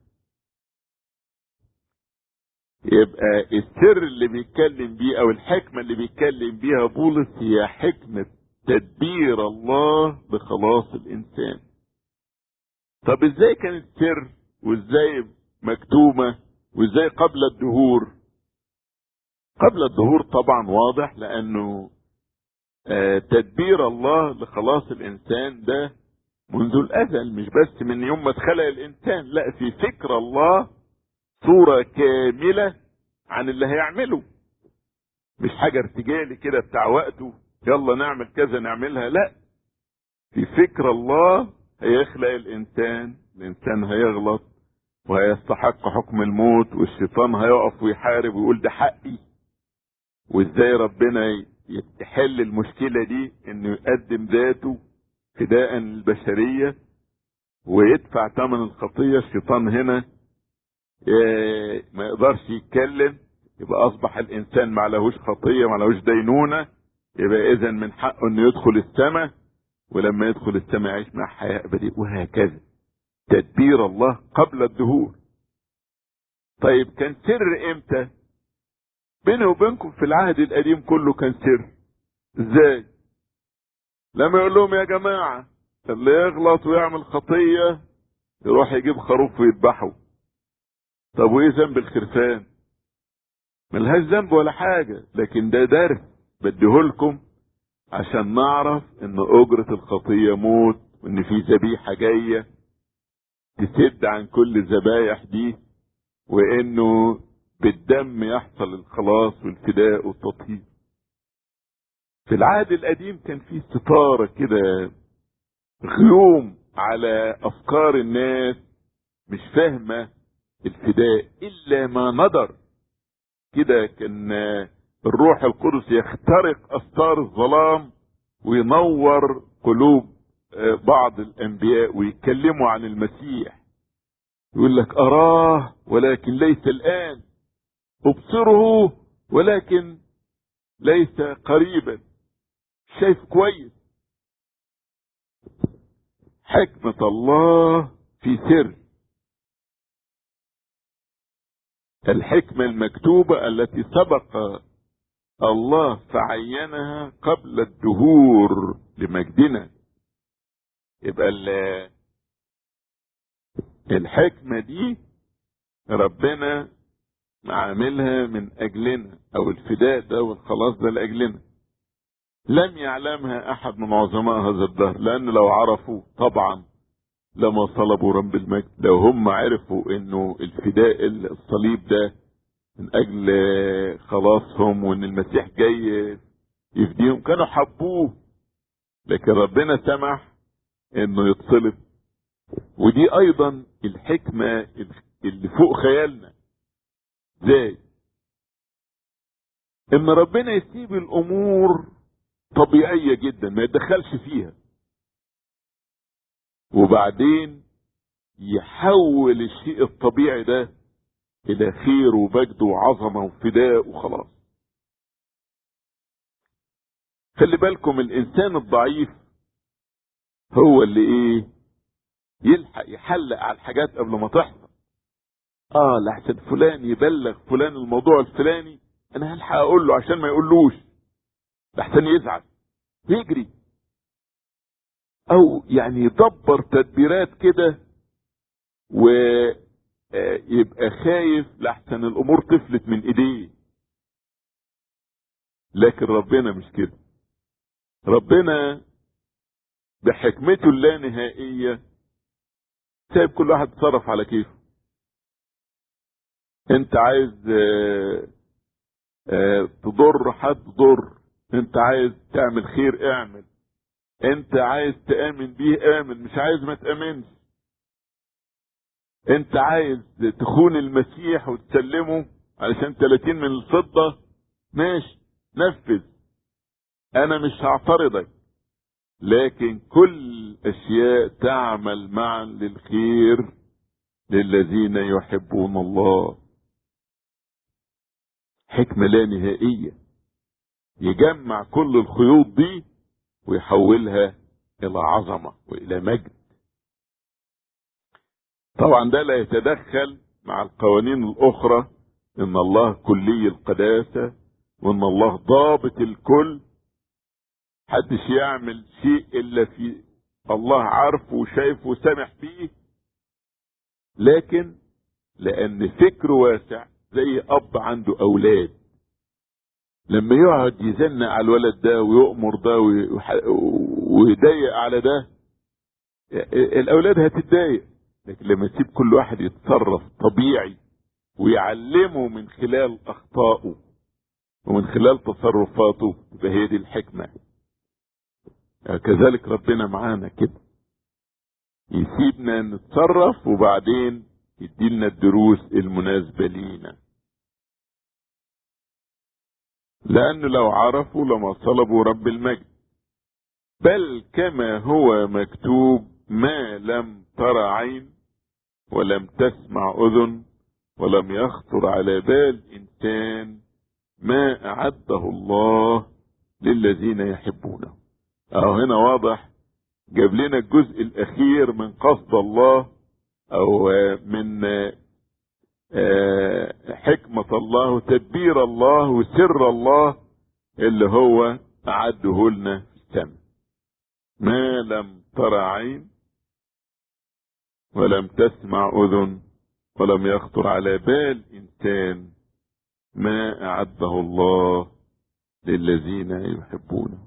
يبقى السر اللي بيتكلم بيه او الحكمة اللي بيتكلم بيها بولس هي حكمة تدبير الله بخلاص الانسان. طب ازاي كانت سر وازاي مكتومة وازاي قبل الدهور؟ قبل الدهور طبعا واضح، لانه آه تدبير الله لخلاص الانسان ده منذ الازل، مش بس من يوم ما اتخلق الانسان، لا، في فكر الله صورة كاملة عن اللي هيعمله. مش حاجة ارتجالي كده بتاع وقته يلا نعمل كذا نعملها، لا، في فكر الله هيخلق الانسان، الانسان هيغلط وهيستحق حكم الموت، والشيطان هيقف ويحارب ويقول ده حقي. وازاي ربنا يحل المشكلة دي؟ انه يقدم ذاته فداء للبشرية ويدفع ثمن الخطية. الشيطان هنا ما يقدرش يتكلم، يبقى اصبح الانسان ما لهوش خطية ما لهوش دينونة، يبقى اذا من حقه انه يدخل السماء، ولما يدخل السماء يعيش مع حياة ابدية، وهكذا. تدبير الله قبل الدهور. طيب كان سر امتى؟ بيني وبينكم في العهد القديم كله كان سر. ازاي؟ لما يقول لهم يا جماعة اللي يغلط ويعمل خطية يروح يجيب خروف ويذبحه. طب وايه ذنب الخرفان؟ ملهاش ذنب ولا حاجة، لكن ده درس بديهولكم عشان نعرف ان اجرة الخطية موت، وان في ذبيحة جاية تسد عن كل الذبايح دي، وانه بالدم يحصل الخلاص والفداء والتطهير. في العهد القديم كان في ستارة كده، غيوم على افكار الناس مش فاهمة الفداء الا ما ندر كده. كان الروح القدس يخترق استار الظلام وينور قلوب بعض الانبياء ويتكلموا عن المسيح. يقول لك اراه ولكن ليس الان، ابصره ولكن ليس قريبا. شايف كويس. حكمة الله في سر. الحكمة المكتوبة التي سبق الله فعينها قبل الدهور لمجدنا. يبقى الحكمة دي ربنا عاملها من اجلنا، او الفداء ده والخلاص ده لاجلنا. لم يعلمها احد من عظماء هذا الدهر، لان لو عرفوا طبعا لما صلبوا رب المجد. لو هم عرفوا انه الفداء الصليب ده من اجل خلاصهم وان المسيح جاي يفديهم كانوا حبوه، لكن ربنا سمح انه يتصلب. ودي ايضا الحكمة اللي فوق خيالنا. ازاي؟ ان ربنا يسيب الامور طبيعية جدا ما يتدخلش فيها، وبعدين يحول الشيء الطبيعي ده الى خير ومجد وعظمة وفداء وخلاص. خلي بالكم الانسان الضعيف هو اللي ايه يلحق يحلق على الحاجات قبل ما تحصل. اه لحسن فلان يبلغ فلان الموضوع الفلاني، انا هلحق اقول له عشان ما يقولوش لحسن يزعل يجري، او يعني يدبر تدبيرات كده ويبقى خايف لحسن الامور تفلت من ايديه. لكن ربنا مش كده. ربنا بحكمته اللانهائية سايب كل واحد يتصرف على كيفه. انت عايز اه اه تضر حد ضر، انت عايز تعمل خير اعمل، انت عايز تآمن بيه آمن، مش عايز ما تآمنش. انت عايز تخون المسيح وتسلمه علشان ثلاثين من الفضة، ماشي نفذ، انا مش هعترضك. لكن كل اشياء تعمل معا للخير للذين يحبون الله. حكمة لا نهائية يجمع كل الخيوط دي ويحولها الى عظمة والى مجد. طبعا ده لا يتدخل مع القوانين الاخرى، ان الله كلي القداسة وان الله ضابط الكل. محدش يعمل شيء الا في الله عارفه وشايفه وسامح فيه. لكن لان فكره واسع زي اب عنده اولاد، لما يقعد يزنق على الولد ده ويؤمر ده ويضايق على ده الاولاد هتتضايق. لكن لما يسيب كل واحد يتصرف طبيعي ويعلمه من خلال اخطائه ومن خلال تصرفاته، يبقى هي دي الحكمة. كذلك ربنا معانا كده، يسيبنا نتصرف وبعدين يديلنا الدروس المناسبة لينا. لأنه لو عرفوا لما صلبوا رب المجد. بل كما هو مكتوب: ما لم تر عين ولم تسمع أذن ولم يخطر على بال إنسان ما أعده الله للذين يحبونه. أهو هنا واضح، جاب لنا الجزء الأخير من قصد الله او من حكمة الله وتدبير الله وسر الله اللي هو أعده لنا في السماء. ما لم ترى عين ولم تسمع أذن ولم يخطر على بال إنسان ما أعده الله للذين يحبونه.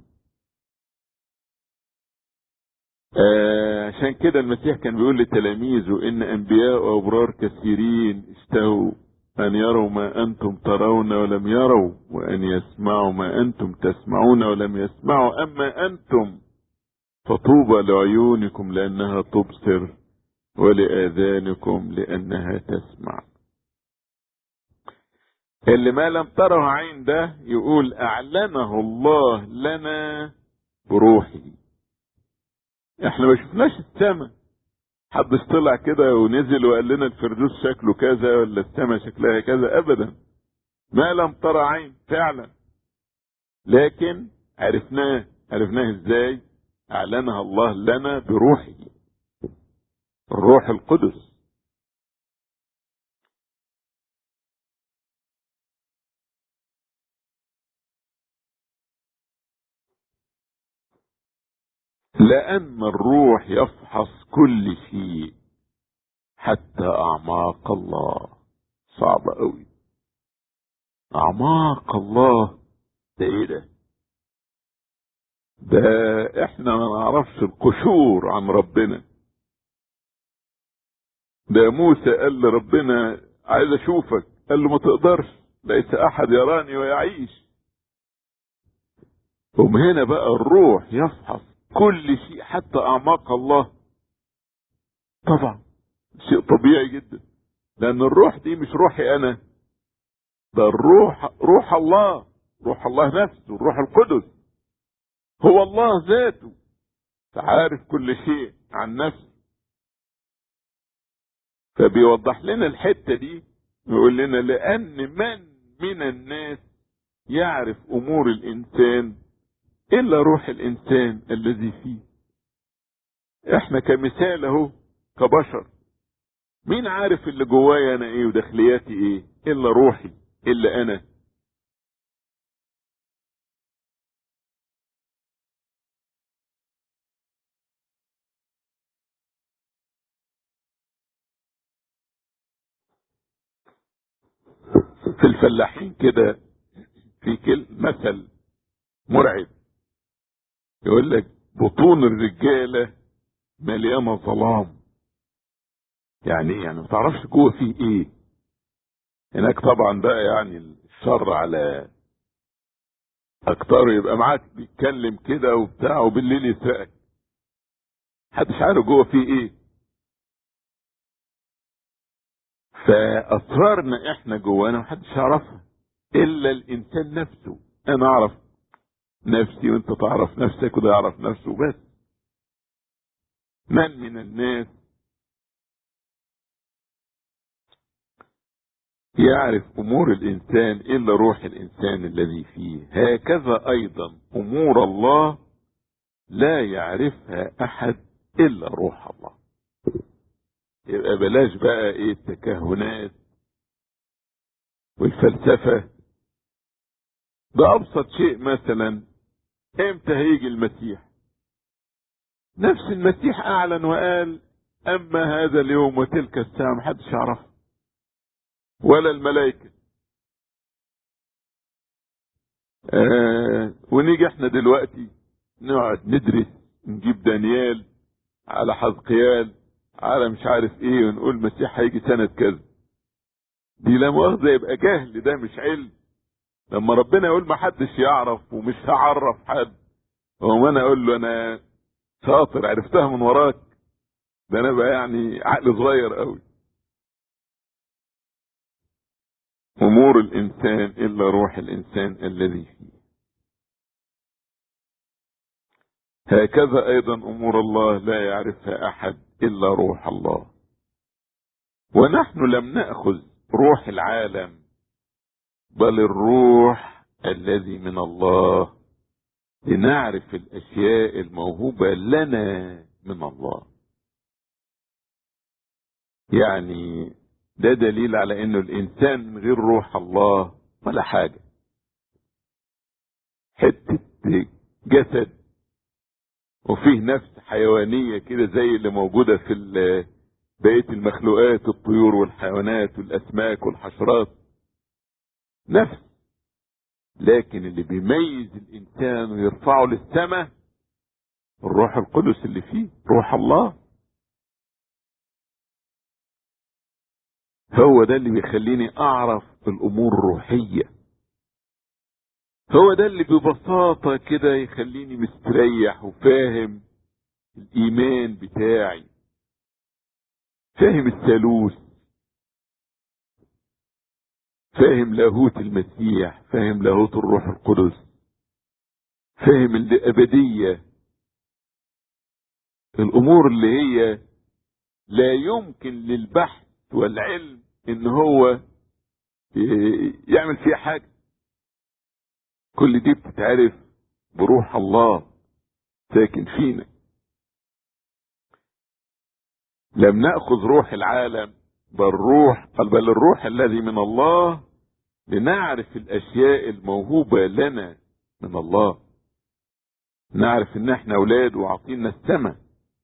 آه عشان كده المسيح كان بيقول لتلاميذه إن أنبياء وأبرار كثيرين اشتهوا أن يروا ما أنتم ترون ولم يروا، وأن يسمعوا ما أنتم تسمعون ولم يسمعوا، أما أنتم فطوبى لعيونكم لأنها تبصر ولآذانكم لأنها تسمع. اللي ما لم تره عين ده يقول أعلنه الله لنا بروحه. احنا ما شفناش السماء، حدش طلع كده ونزل وقال لنا الفردوس شكله كذا ولا السماء شكلها كذا، ابدا. ما لم ترى عين فعلا، لكن عرفناه. عرفناه ازاي؟ اعلنها الله لنا بروحه، الروح القدس. لان الروح يفحص كل شيء حتى اعماق الله. صعب قوي اعماق الله. ده ايه ده؟ ده احنا ما نعرفش القشور عن ربنا. ده موسى قال لربنا عايز اشوفك، قال له ما تقدرش، ليس احد يراني ويعيش. ومن هنا بقى الروح يفحص كل شيء حتى اعماق الله. طبعا شيء طبيعي جدا، لان الروح دي مش روحي انا، ده الروح روح الله، روح الله نفسه، الروح القدس هو الله ذاته، فعارف كل شيء عن نفسه. فبيوضح لنا الحتة دي، يقول لنا لأن من من الناس يعرف أمور الإنسان إلا روح الإنسان الذي فيه. إحنا كمثال أهو كبشر، مين عارف اللي جوايا أنا إيه وداخلياتي إيه إلا روحي، إلا أنا. في الفلاحين كده في كل مثل مرعب، يقول لك بطون الرجالة مليانة ظلام. يعني ايه؟ يعني ما تعرفش جوه فيه ايه. هناك طبعا بقى يعني الشر على اكتر، يبقى معاك بيتكلم كده وبتاع وبالليل يسرقك، محدش عارف جوه فيه ايه. فاسرارنا احنا جوانا محدش يعرفها الا الانسان نفسه. انا اعرف نفسي وانت تعرف نفسك وده يعرف نفسه بس. من من الناس يعرف امور الانسان الا روح الانسان الذي فيه، هكذا ايضا امور الله لا يعرفها احد الا روح الله. يبقى بلاش بقى ايه التكهنات والفلسفة. ده ابسط شيء، مثلا امتى هيجي المسيح؟ نفس المسيح اعلن وقال اما هذا اليوم وتلك الساعة محدش يعرفها ولا الملائكة. آه ونيجي احنا دلوقتي نقعد ندرس، نجيب دانيال على حزقيال على مش عارف ايه، ونقول المسيح هيجي سنة كذا. دي لا مؤاخذة يبقى جهل، ده مش علم. لما ربنا يقول ما حدش يعرف ومش هعرف حد، هو انا اقول له انا شاطر عرفتها من وراك؟ ده انا بقى يعني عقل صغير قوي. امور الانسان الا روح الانسان الذي فيه، هكذا ايضا امور الله لا يعرفها احد الا روح الله. ونحن لم نأخذ روح العالم بل الروح الذي من الله لنعرف الاشياء الموهوبة لنا من الله. يعني ده دليل على انه الانسان من غير روح الله ولا حاجة. حتة جسد وفيه نفس حيوانية كده زي اللي موجودة في بقية المخلوقات، الطيور والحيوانات والاسماك والحشرات، نفس. لكن اللي بيميز الانسان ويرفعه للسماء الروح القدس اللي فيه، روح الله. هو ده اللي بيخليني اعرف الامور الروحية، هو ده اللي ببساطة كده يخليني مستريح وفاهم الايمان بتاعي، فاهم الثالوث، فاهم لاهوت المسيح، فاهم لاهوت الروح القدس، فاهم الابدية، الامور اللي هي لا يمكن للبحث والعلم ان هو يعمل فيها حاجة. كل دي بتتعرف بروح الله ساكن فينا. لم نأخذ روح العالم بل روح بل الروح الذي من الله لنعرف الاشياء الموهوبة لنا من الله. نعرف ان احنا اولاد وعطينا السماء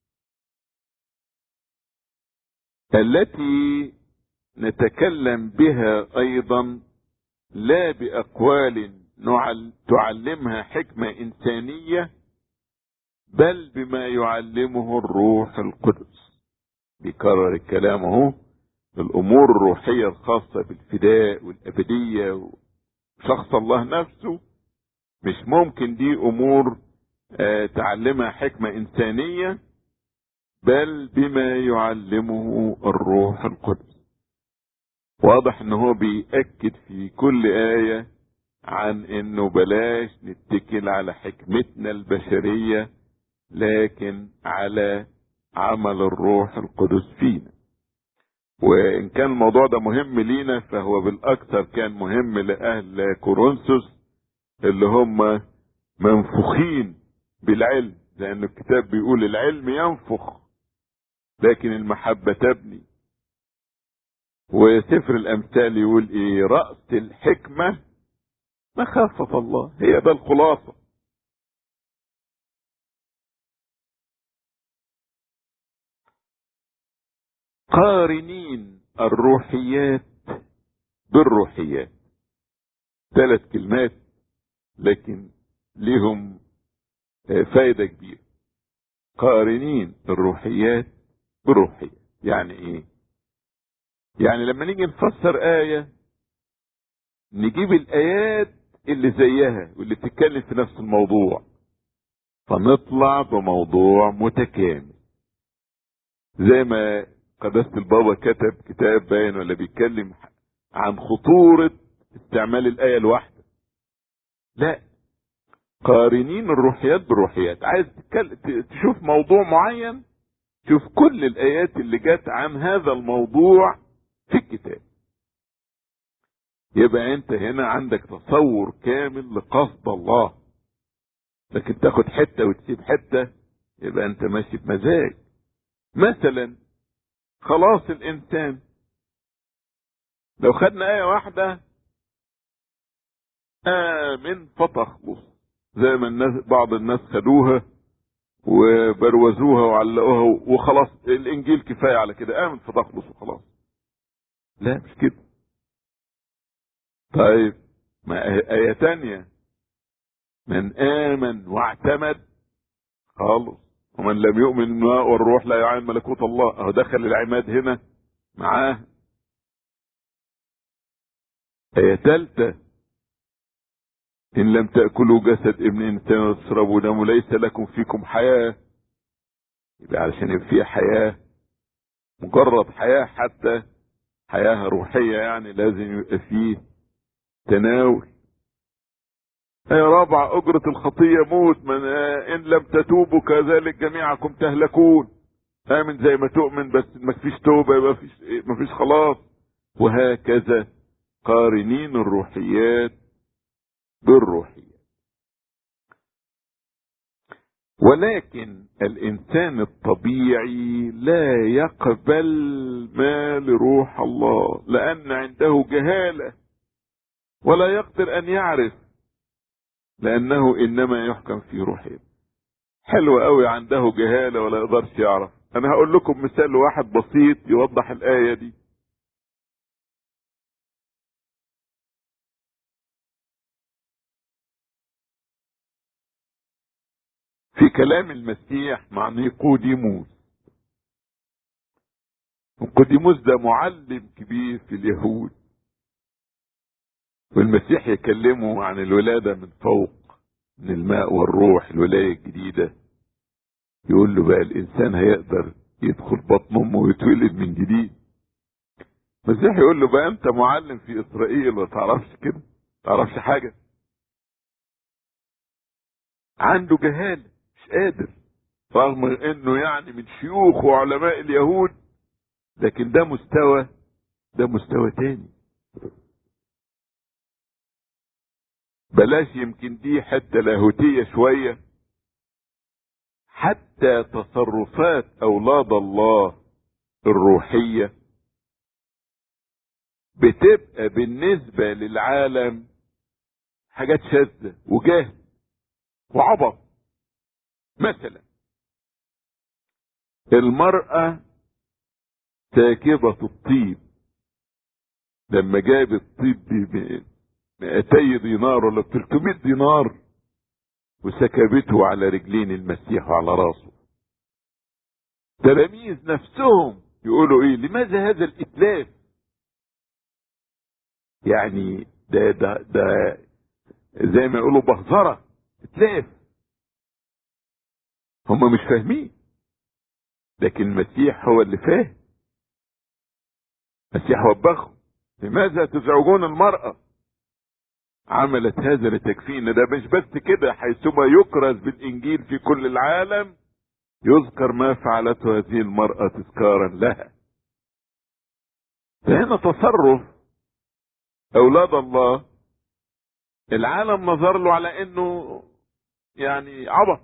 التي نتكلم بها ايضا، لا باقوال تعلمها حكمة انسانية بل بما يعلمه الروح القدس. بيكرر الكلام اهو، الامور الروحية الخاصة بالفداء والابدية وشخص الله نفسه مش ممكن دي امور آه تعلمها حكمة انسانية بل بما يعلمه الروح القدس. واضح ان هو بيأكد في كل آية عن انه بلاش نتكل على حكمتنا البشرية لكن على عمل الروح القدس فينا. وان كان الموضوع ده مهم لينا فهو بالاكثر كان مهم لاهل كورنثوس اللي هم منفوخين بالعلم، لان الكتاب بيقول العلم ينفخ لكن المحبة تبني. وسفر الامثال يقول ايه؟ رأس الحكمة مخافة الله. هي ده الخلاصة. قارنين الروحيات بالروحيات. ثلاث كلمات لكن لهم فايدة كبيرة. قارنين الروحيات بالروحيات يعني ايه؟ يعني لما نيجي نفسر آية نجيب الآيات اللي زيها واللي بتتكلم في نفس الموضوع فنطلع بموضوع متكامل. زي ما قداسة البابا كتب كتاب باين ولا بيتكلم عن خطورة استعمال الآية الواحدة. لا، قارنين الروحيات بالروحيات. عايز تشوف موضوع معين شوف كل الآيات اللي جت عن هذا الموضوع في الكتاب، يبقى انت هنا عندك تصور كامل لقصد الله. لكن تاخد حتة وتسيب حتة يبقى انت ماشي بمزاج. مثلا خلاص الانسان لو خدنا آية واحدة آمن فتخلص، زي ما الناس بعض الناس خدوها وبروزوها وعلقوها وخلاص الانجيل كفاية على كده، آمن فتخلص وخلاص. لا مش كده. طيب ما آية تانية من آمن واعتمد خالص، ومن لم يؤمن الماء والروح لا يعين ملكوت الله. اهو دخل العماد هنا معاه. آية تالتة إن لم تأكلوا جسد ابن إنسان وتشربوا دمه ليس لكم فيكم حياة. يبقى علشان يبقى فيها حياة مجرد حياة حتى حياة روحية يعني لازم يبقى فيه تناول. آية رابعة أجرة الخطية موت، من إن لم تتوبوا كذلك جميعكم تهلكون. آمن زي ما تؤمن بس ما فيش توبة يبقى ما فيش خلاص. وهكذا قارنين الروحيات بالروحيات. ولكن الانسان الطبيعي لا يقبل ما لروح الله، لان عنده جهالة ولا يقدر ان يعرف، لانه انما يحكم في روحه. حلو قوي، عنده جهالة ولا يقدرش يعرف. انا هقول لكم مثال واحد بسيط يوضح الآية دي. في كلام المسيح مع نيقوديموس. نيقوديموس ده معلم كبير في اليهود، والمسيح يكلمه عن الولادة من فوق، من الماء والروح، الولاية الجديدة. يقول له بقى الإنسان هيقدر يدخل بطن أمه ويتولد من جديد. المسيح يقول له بقى أنت معلم في إسرائيل ما تعرفش كده، ما تعرفش حاجة. عنده جهالة، مش قادر، رغم انه يعني من شيوخ وعلماء اليهود، لكن ده مستوى، ده مستوى تاني. بلاش يمكن دي حتة لاهوتية شوية، حتى تصرفات اولاد الله الروحية بتبقى بالنسبة للعالم حاجات شاذة وجهل وعبط. مثلا المرأة ساكبة الطيب، لما جابت طيب دي مئتي دينار ولا ثلاثمائة دينار وسكبته على رجلين المسيح وعلى راسه، تلاميذ نفسهم يقولوا ايه؟ لماذا هذا الاتلاف؟ يعني ده ده ده زي ما يقولوا بهزرة، اتلاف. هم مش فاهمين، لكن المسيح هو اللي فاهم. المسيح وبخهم: لماذا تزعجون المرأة؟ عملت هذا لتكفينا. ده مش بس كده، حيثما يكرز بالانجيل في كل العالم يذكر ما فعلته هذه المرأة تذكارا لها. فهنا تصرف اولاد الله العالم نظر له على انه يعني عبط.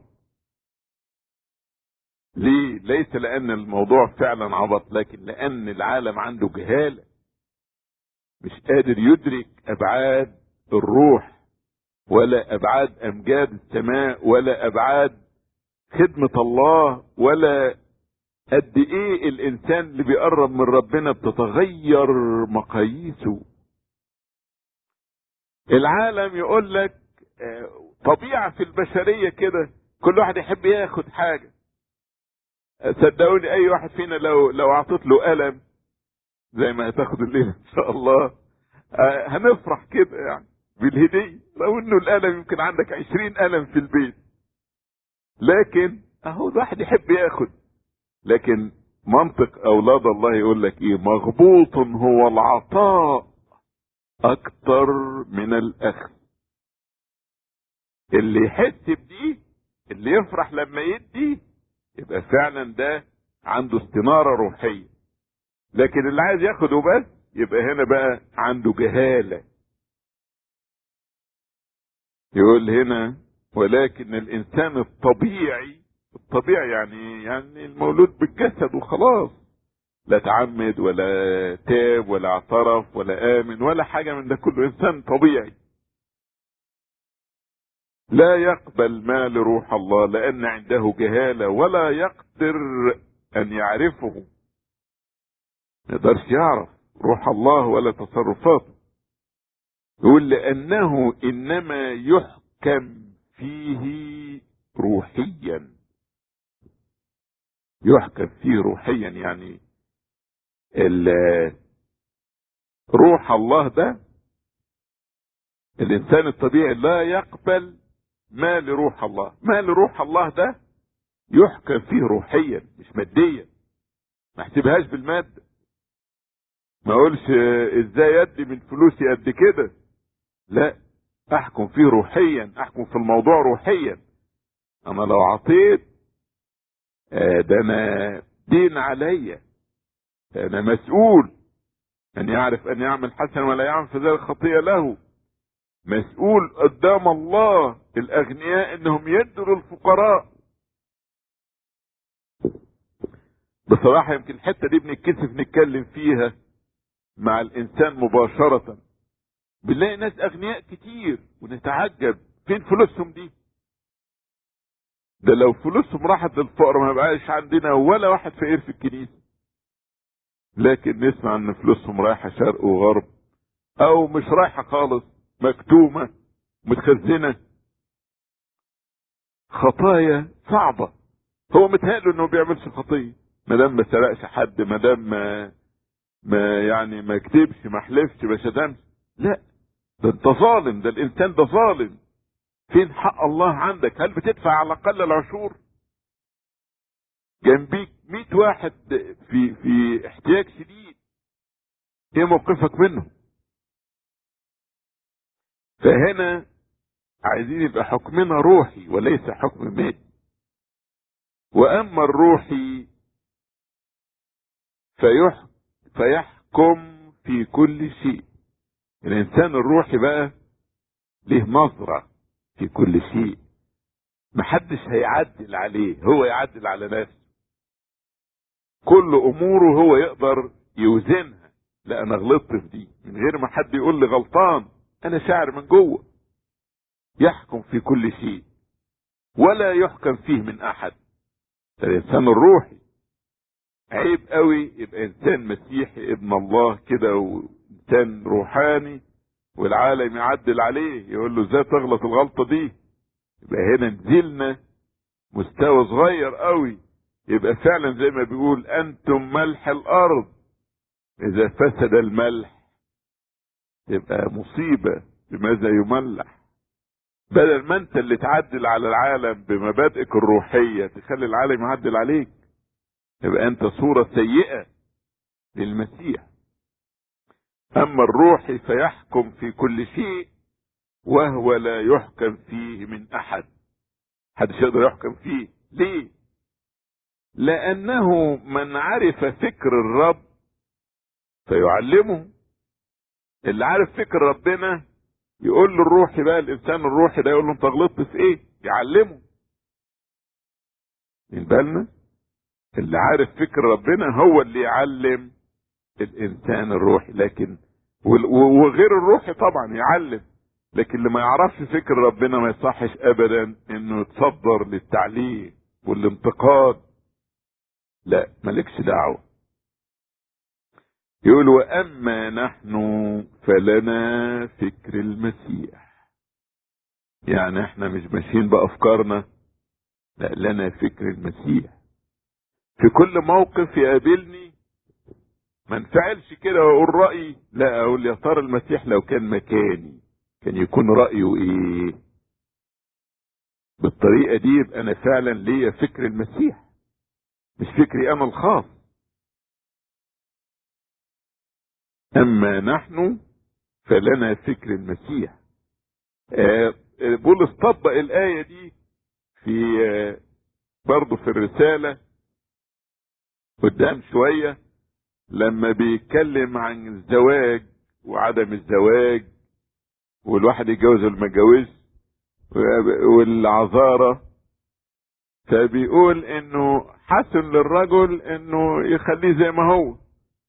ليه؟ ليس لان الموضوع فعلا عبط، لكن لان العالم عنده جهالة، مش قادر يدرك ابعاد الروح، ولا ابعاد امجاد السماء، ولا ابعاد خدمة الله، ولا قد ايه الانسان اللي بيقرب من ربنا بتتغير مقاييسه. العالم يقول لك طبيعة في البشرية كده، كل واحد يحب ياخد حاجة. صدقوني اي واحد فينا لو لو اعطيت له قلم زي ما هتاخد الليلة ان شاء الله، هنفرح كده يعني بالهدية، لو انه القلم يمكن عندك عشرين قلم في البيت، لكن اهو الواحد يحب ياخد. لكن منطق اولاد الله يقول لك ايه؟ مغبوط هو العطاء اكتر من الاخذ. اللي يحس بدي، اللي يفرح لما يدي، يبقى فعلا ده عنده استنارة روحية. لكن اللي عايز ياخده بس، يبقى هنا بقى عنده جهالة. يقول هنا: ولكن الانسان الطبيعي، الطبيعي يعني يعني المولود بالجسد وخلاص، لا تعمد ولا تاب ولا اعترف ولا امن ولا حاجة من ده كله، انسان طبيعي لا يقبل ما لروح الله، لان عنده جهالة ولا يقدر ان يعرفه. ما يقدرش يعرف روح الله ولا تصرفاته. يقول لانه انما يحكم فيه روحيا. يحكم فيه روحيا يعني روح الله ده الانسان الطبيعي لا يقبل ما لروح الله. ما لروح الله ده يحكم فيه روحيا مش ماديا. ما احسبهاش بالمادة، ما اقولش ازاي ادي من فلوسي قد كده، لا، احكم فيه روحيا، احكم في الموضوع روحيا. انا لو عطيت ده انا دين عليا، انا مسؤول ان يعرف ان يعمل حسنا ولا يعمل فذلك خطية له. مسؤول قدام الله الاغنياء انهم يدوا للفقراء، بصراحة يمكن الحتة دي بنتكسف نتكلم فيها مع الانسان مباشرة. بنلاقي ناس اغنياء كتير ونتعجب فين فلوسهم دي. ده لو فلوسهم راحت للفقراء ما بقاش عندنا ولا واحد فقير في الكنيسة. لكن نسمع ان فلوسهم رايحة شرق وغرب، او مش رايحة خالص، مكتومة متخزنة. خطايا صعبة. هو متهيأله انه بيعملش خطية ما دام ما سرقش حد، ما دام ما, ما يعني ما كتبش ما حلفش ما شتمش. لا، ده انت ظالم، ده الانسان ده ظالم. فين حق الله عندك؟ هل بتدفع على الاقل العشور؟ جنبيك مئة واحد في في احتياج شديد، ايه موقفك منه؟ فهنا عايزين يبقى حكمنا روحي وليس حكم مادي. واما الروحي فيح فيحكم في كل شيء. الانسان الروحي بقى ليه نظرة في كل شيء، محدش هيعدل عليه، هو يعدل على نفسه. كل اموره هو يقدر يوزنها. لا انا غلطت في دي، من غير ما حد يقول لي غلطان، انا شاعر من جوه. يحكم في كل شيء ولا يحكم فيه من احد. الانسان الروحي عيب قوي يبقى انسان مسيحي ابن الله كده وانسان روحاني والعالم يعدل عليه يقول له ازاي تغلط الغلطة دي. يبقى هنا نزلنا مستوى صغير قوي. يبقى فعلا زي ما بيقول انتم ملح الارض، اذا فسد الملح تبقى مصيبة. بماذا يملح؟ بدل ما انت اللي تعدل على العالم بمبادئك الروحية تخلي العالم يعدل عليك، يبقى انت صورة سيئة للمسيح. اما الروحي فيحكم في كل شيء وهو لا يحكم فيه من احد. محدش يقدر يحكم فيه. ليه؟ لانه من عرف فكر الرب فيعلمه. اللي عارف فكر ربنا يقول له الروحي بقى، الانسان الروحي ده يقول له انت غلطت في ايه، يعلمه. من بالنا اللي عارف فكر ربنا هو اللي يعلم الانسان الروحي. لكن وغير الروحي طبعا يعلم، لكن اللي ما يعرفش فكر ربنا ما يصحش ابدا انه يتصدر للتعليم والانتقاد. لا، مالكش دعوه. يقول واما نحن فلنا فكر المسيح. يعني احنا مش ماشيين بافكارنا، لا، لنا فكر المسيح. في كل موقف يقابلني ما انفعلش كده واقول رايي، لا، اقول يا ترى المسيح لو كان مكاني كان يكون رايه ايه. بالطريقه دي يبقى انا فعلا ليا فكر المسيح، مش فكري انا الخاص. اما نحن فلنا فكر المسيح. آه بولس طبق الايه دي في آه برضه في الرساله قدام شويه لما بيتكلم عن الزواج وعدم الزواج والواحد يتجوز ولا ما يتجوزش والعذارة. فبيقول انه حسن للرجل انه يخليه زي ما هو.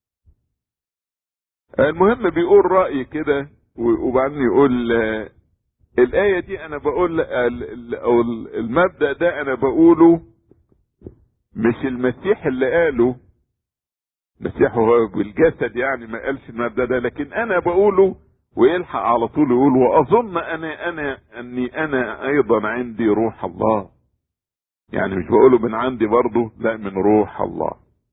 المهم بيقول رأي كده وبعدين يقول الآية دي انا بقول او المبدأ ده انا بقوله مش المسيح اللي قاله. المسيح هو بالجسد يعني ما قالش المبدأ ده، لكن انا بقوله. ويلحق على طول يقول واظن انا انا اني انا ايضا عندي روح الله. يعني مش بقوله من عندي برضه، لا، من روح الله.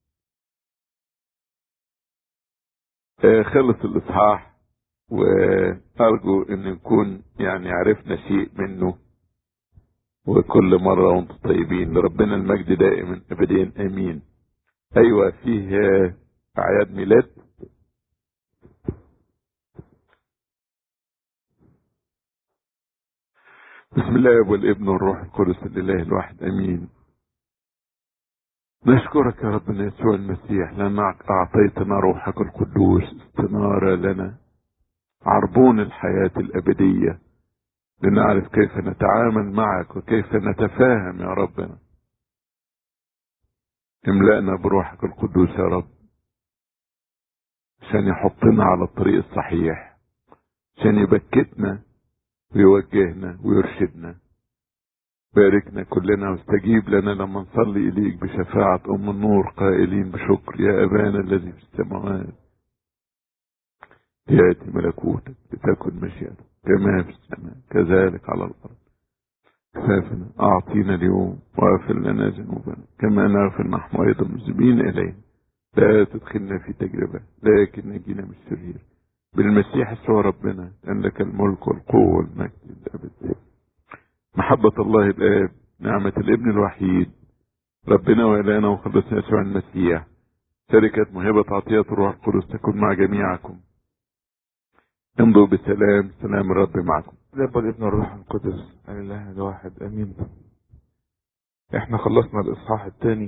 آه خلص الاصحاح، وارجو ان نكون يعني عرفنا شيء منه. وكل مرة وانتم طيبين، لربنا المجد دائما ابديا امين. ايوه، فيه آه اعياد ميلاد. بسم الله والابن والروح القدس الاله الواحد امين. نشكرك يا ربنا يسوع المسيح لانك اعطيتنا روحك القدوس استنارة لنا، عربون الحياة الابدية، لنعرف كيف نتعامل معك وكيف نتفاهم يا ربنا. املأنا بروحك القدوس يا رب، عشان يحطنا على الطريق الصحيح، عشان يبكتنا ويوجهنا ويرشدنا. باركنا كلنا واستجيب لنا لما نصلي إليك بشفاعة أم النور قائلين بشكر: يا أبانا الذي في السماوات، يأتي ملكوتك، لتكن مشيئتك كما في السماء كذلك على الأرض. كفافنا أعطينا اليوم واغفر لنا ذنوبنا كما نغفر نحن أيضا المذنبين إلينا، لا تدخلنا في تجربة لكن نجينا من الشرير، بالمسيح يسوع ربنا، لأن لك الملك والقوة والمجد الأبدي. محبة الله الآب، نعمة الابن الوحيد ربنا وإلهنا وخلصنا يسوع المسيح، شركة موهبة عطية الروح القدس تكون مع جميعكم. امضوا بسلام، سلام الرب معكم. الاب والابن والروح القدس الاله الواحد امين. احنا خلصنا الاصحاح الثاني،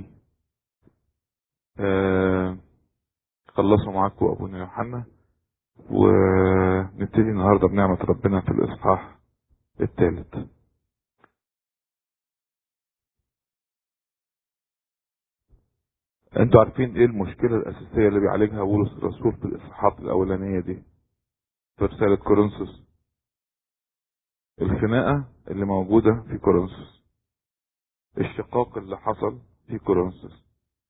آه خلصوا معاكم ابونا يوحنا، ونبتدي النهارده بنعمة ربنا في الاصحاح الثالث. انتوا عارفين ايه المشكلة الاساسية اللي بيعالجها بولس الرسول في الاصحاحات الاولانية دي في رسالة كورنثوس؟ الخناقة اللي موجودة في كورنثوس، الشقاق اللي حصل في كورنثوس،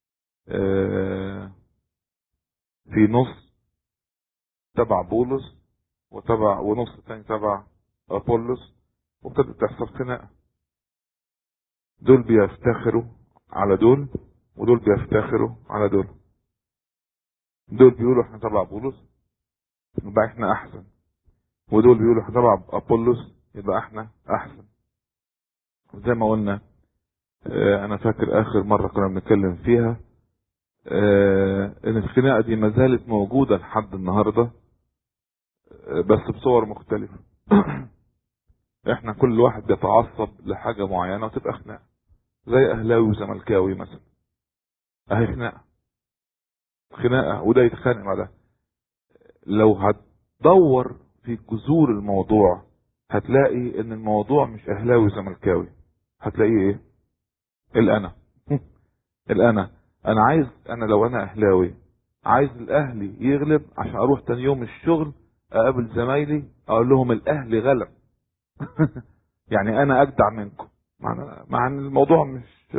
آه في نص تبع بولس وتبع ونص تاني تبع أبولس، وابتدت تحصل خناقة. دول بيفتخروا على دول ودول بيفتخروا على دول. دول بيقولوا احنا تبع بولس يبقى احنا احسن، ودول بيقولوا احنا تبع أبولس يبقى احنا احسن. زي ما قلنا، اه انا فاكر اخر مرة كنا بنتكلم فيها اه ان الخناقة دي ما زالت موجودة لحد النهاردة، اه بس بصور مختلفة. احنا كل واحد بيتعصب لحاجة معينة وتبقى خناقة، زي اهلاوي وزملكاوي مثلا، اهي خناقة خناقة وده يتخانق مع ده. لو هتدور في جذور الموضوع هتلاقي ان الموضوع مش اهلاوي وزملكاوي، هتلاقيه ايه؟ الانا. الانا انا عايز، انا لو انا اهلاوي عايز الاهلي يغلب عشان اروح تاني يوم الشغل اقابل زمايلي اقول لهم الاهلي غلب. يعني انا اجدع منكم، مع ان الموضوع مش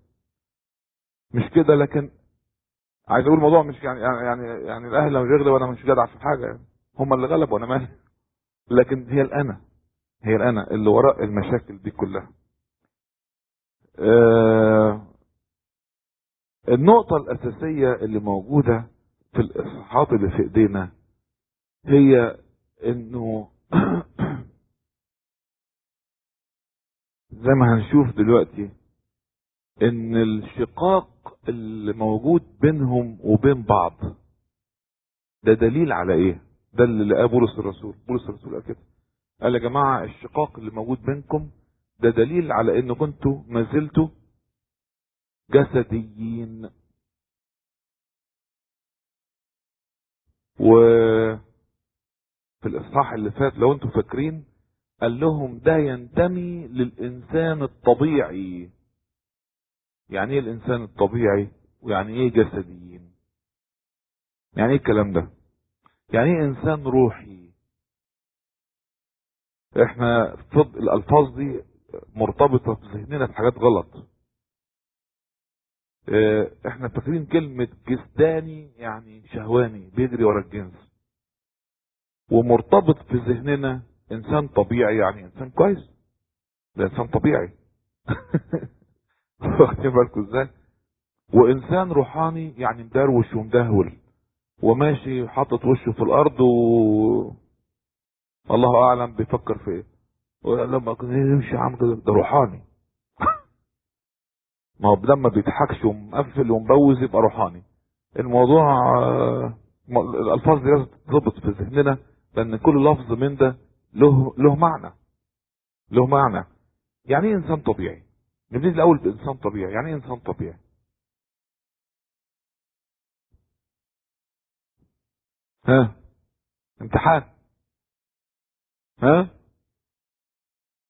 مش كده، لكن عايز اقول الموضوع مش يعني يعني يعني الاهلي لو يغلب وانا مش جدع في حاجه، يعني هم اللي غلبوا وانا مالي. لكن هي الانا هي الانا اللي وراء المشاكل دي كلها. آه النقطه الاساسيه اللي موجوده في الاصحاحات اللي في ايدينا هي انه زي ما هنشوف دلوقتي ان الشقاق اللي موجود بينهم وبين بعض ده دليل على ايه؟ ده اللي لقاه بولس الرسول. بولس الرسول قال كده، قال يا جماعه الشقاق اللي موجود بينكم ده دليل على انكم انتوا ما زلتوا جسديين. وفي الاصحاح اللي فات لو انتوا فاكرين قال لهم ده ينتمي للانسان الطبيعي. يعني ايه الانسان الطبيعي؟ ويعني ايه جسديين؟ يعني ايه الكلام ده؟ يعني ايه انسان روحي؟ احنا فض الالفاظ دي مرتبطة في ذهننا بحاجات غلط. اه احنا فاكرين كلمة جسداني يعني شهواني بيجري ورا الجنس، ومرتبط في ذهننا انسان طبيعي يعني انسان كويس، ده انسان طبيعي. واخدين بالكم ازاي؟ وانسان روحاني يعني مدروش ومدهول وماشي حاطط وشه في الارض و الله اعلم بيفكر في ايه، ولما كان يمشي عامل كده ده روحاني. ما هو لما بيضحكش ومقفل ومبوز يبقى روحاني. الموضوع آه، الالفاظ دي لازم تتظبط في ذهننا، لان كل لفظ من ده له له معنى له معنى. يعني ايه انسان طبيعي؟ نبتدي الاول بانسان طبيعي. يعني ايه انسان طبيعي؟ ها امتحان؟ ها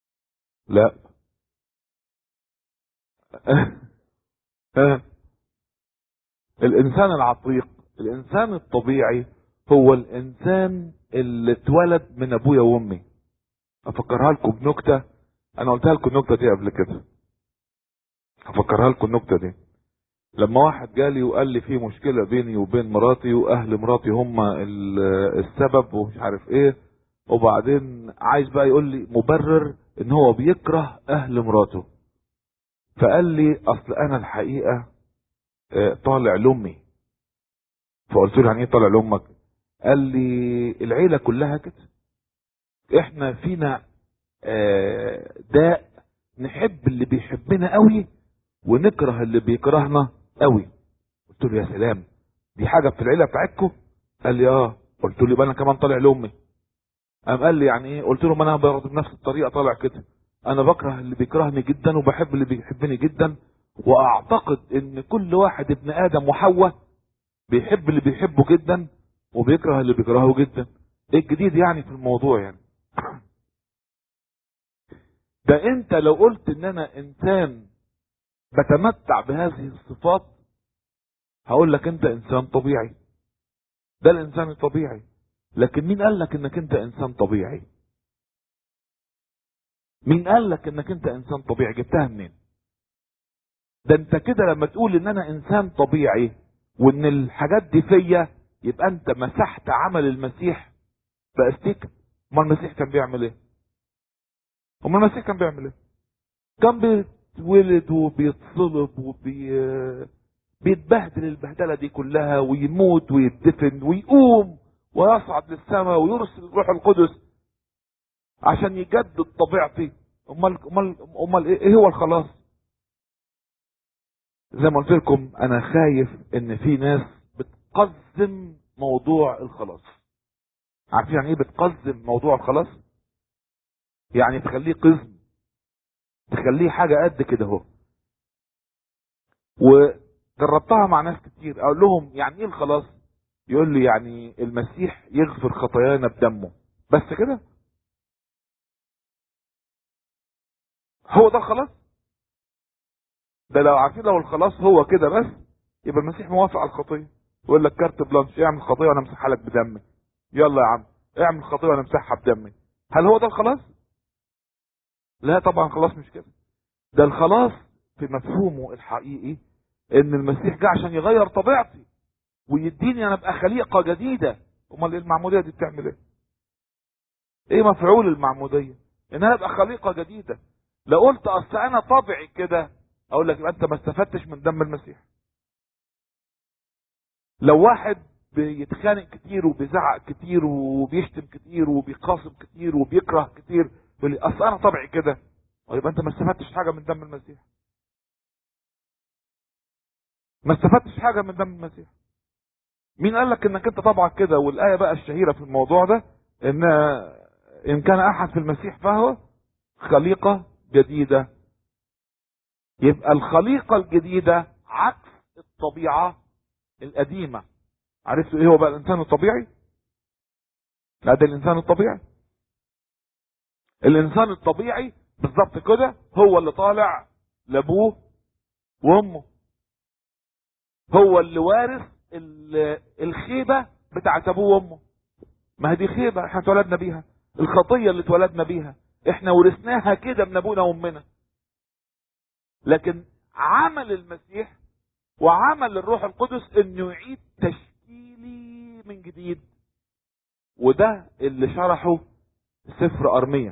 لا. ها الانسان العتيق، الانسان الطبيعي هو الانسان اللي اتولد من ابويا وامي. افكرها لكم بنكته، انا قلتها لكم النكته دي قبل كده، افكرها لكم النكته دي. لما واحد جالي وقال لي في مشكله بيني وبين مراتي، واهل مراتي هم السبب ومش عارف ايه، وبعدين عايز بقى يقول لي مبرر ان هو بيكره اهل مراته. فقال لي اصل انا الحقيقه طالع لامي. فقلت له يعني ايه طالع لامك؟ قال لي العيله كلها كده، احنا فينا داء نحب اللي بيحبنا قوي ونكره اللي بيكرهنا قوي. قلت له يا سلام، دي حاجه في العيله بتاعتكم؟ قال لي اه. قلت له يبقى انا كمان طالع لامي. قام قال لي يعني ايه؟ قلت له ما انا برضه بنفس الطريقه طالع كده، انا بكره اللي بيكرهني جدا وبحب اللي بيحبني جدا، واعتقد ان كل واحد ابن ادم وحواء بيحب اللي بيحبه جدا وبيكره اللي بيكرهه جدا. ايه الجديد يعني في الموضوع يعني؟ ده انت لو قلت ان انا انسان بتمتع بهذه الصفات هقول لك انت انسان طبيعي. ده الانسان الطبيعي. لكن مين قال لك انك انت انسان طبيعي؟ مين قال لك انك انت انسان طبيعي؟ جبتها منين؟ ده انت كده لما تقول ان انا انسان طبيعي وان الحاجات دي فيا، يبقى انت مسحت عمل المسيح باستيك. امال المسيح كان بيعمل ايه؟ امال المسيح كان بيعمل ايه؟ كان بيتولد وبيتصلب وبي بيتبهدل البهدله دي كلها، ويموت ويدفن ويقوم ويصعد للسماء ويرسل الروح القدس عشان يجدد طبيعتي. امال امال امال ايه هو الخلاص؟ زي ما قلت لكم انا خايف ان في ناس بتقزم موضوع الخلاص. عارفين يعني ايه بتقزم موضوع الخلاص؟ يعني تخليه قزم، تخليه حاجه قد كده اهو. وجربتها مع ناس كتير، اقول لهم يعني ايه الخلاص؟ يقول لي يعني المسيح يغفر خطايانا بدمه بس كده. هو ده الخلاص؟ ده لو عارفين لو الخلاص هو كده بس يبقى المسيح موافق على الخطيه، يقول لك كارت بلانش، اعمل خطيه وانا امسحها لك بدمي. يلا يا عم اعمل خطيه وانا امسحها بدمي. هل هو ده الخلاص؟ لا طبعا خلاص مش كده. ده الخلاص في مفهومه الحقيقي ان المسيح جه عشان يغير طبيعتي ويديني انا ابقى خليقه جديده. امال ايه المعموديه دي بتعمل ايه؟ ايه مفعول المعموديه؟ ان انا ابقى خليقه جديده. لو قلت اصل انا طبعي كده اقول لك يبقى انت ما استفدتش من دم المسيح. لو واحد بيتخانق كتير وبيزعق كتير وبيشتم كتير وبيقاسم كتير وبيكره كتير يقول لي اصل انا طبعي كده، يبقى انت ما استفدتش حاجه من دم المسيح. ما استفدتش حاجه من دم المسيح. مين قال لك انك انت طبعك كده؟ والايه بقى الشهيره في الموضوع ده ان ان كان احد في المسيح فهو خليقه جديده. يبقى الخليقه الجديده عكس الطبيعه القديمه. عرفتوا ايه هو بقى الانسان الطبيعي؟ لا ده الانسان الطبيعي. الانسان الطبيعي بالظبط كده هو اللي طالع لابوه وامه، هو اللي وارث الخيبه بتاعت ابوه وامه. ما هي دي خيبه احنا اتولدنا بيها، الخطيه اللي اتولدنا بيها احنا ورثناها كده من ابونا وامنا. لكن عمل المسيح وعمل الروح القدس انه يعيد تشكيلي من جديد. وده اللي شرحه سفر ارميا.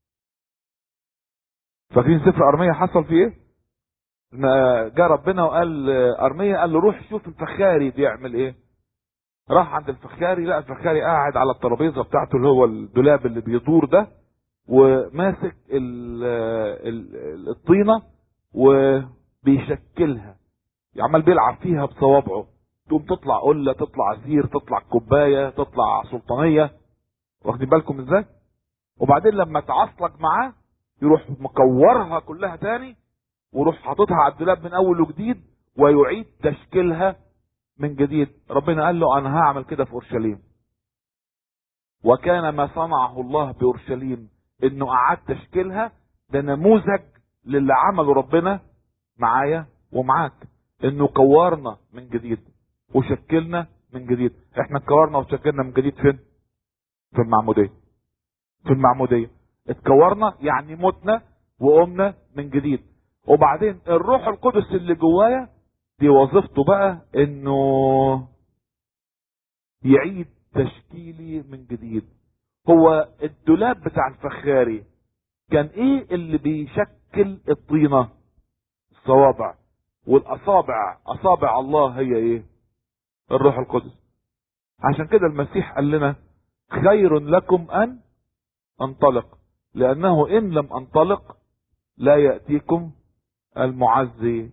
فاكرين سفر ارميا حصل فيه ايه؟ جاء ربنا وقال ارميا، قال له روح شوف الفخاري بيعمل ايه. راح عند الفخاري لقى الفخاري قاعد على الترابيزه بتاعته اللي هو الدولاب اللي بيدور ده، وماسك ال ال الطينه وبيشكلها، عمال بيلعب فيها بصوابعه، تقوم تطلع قله، تطلع زير، تطلع كوبايه، تطلع سلطانيه. واخدين بالكم ازاي؟ وبعدين لما تعصلك معاه يروح مكورها كلها تاني ويروح حاططها على الدولاب من اول وجديد ويعيد تشكيلها من جديد. ربنا قال له انا هعمل كده في اورشليم. وكان ما صنعه الله باورشليم انه اعاد تشكيلها، ده نموذج للي عمله ربنا معايا ومعاك، انه كورنا من جديد. وشكلنا من جديد. احنا اتكورنا وشكلنا من جديد فين؟ في المعمودية. في المعمودية اتكورنا يعني متنا وقمنا من جديد. وبعدين الروح القدس اللي جوايا دي وظيفته بقى انه يعيد تشكيلي من جديد. هو الدولاب بتاع الفخاري كان ايه اللي بيشكل الطينة؟ الصوابع. والاصابع، اصابع الله هي ايه؟ الروح القدس. عشان كده المسيح قال لنا خير لكم ان انطلق، لانه ان لم انطلق لا يأتيكم المعزي.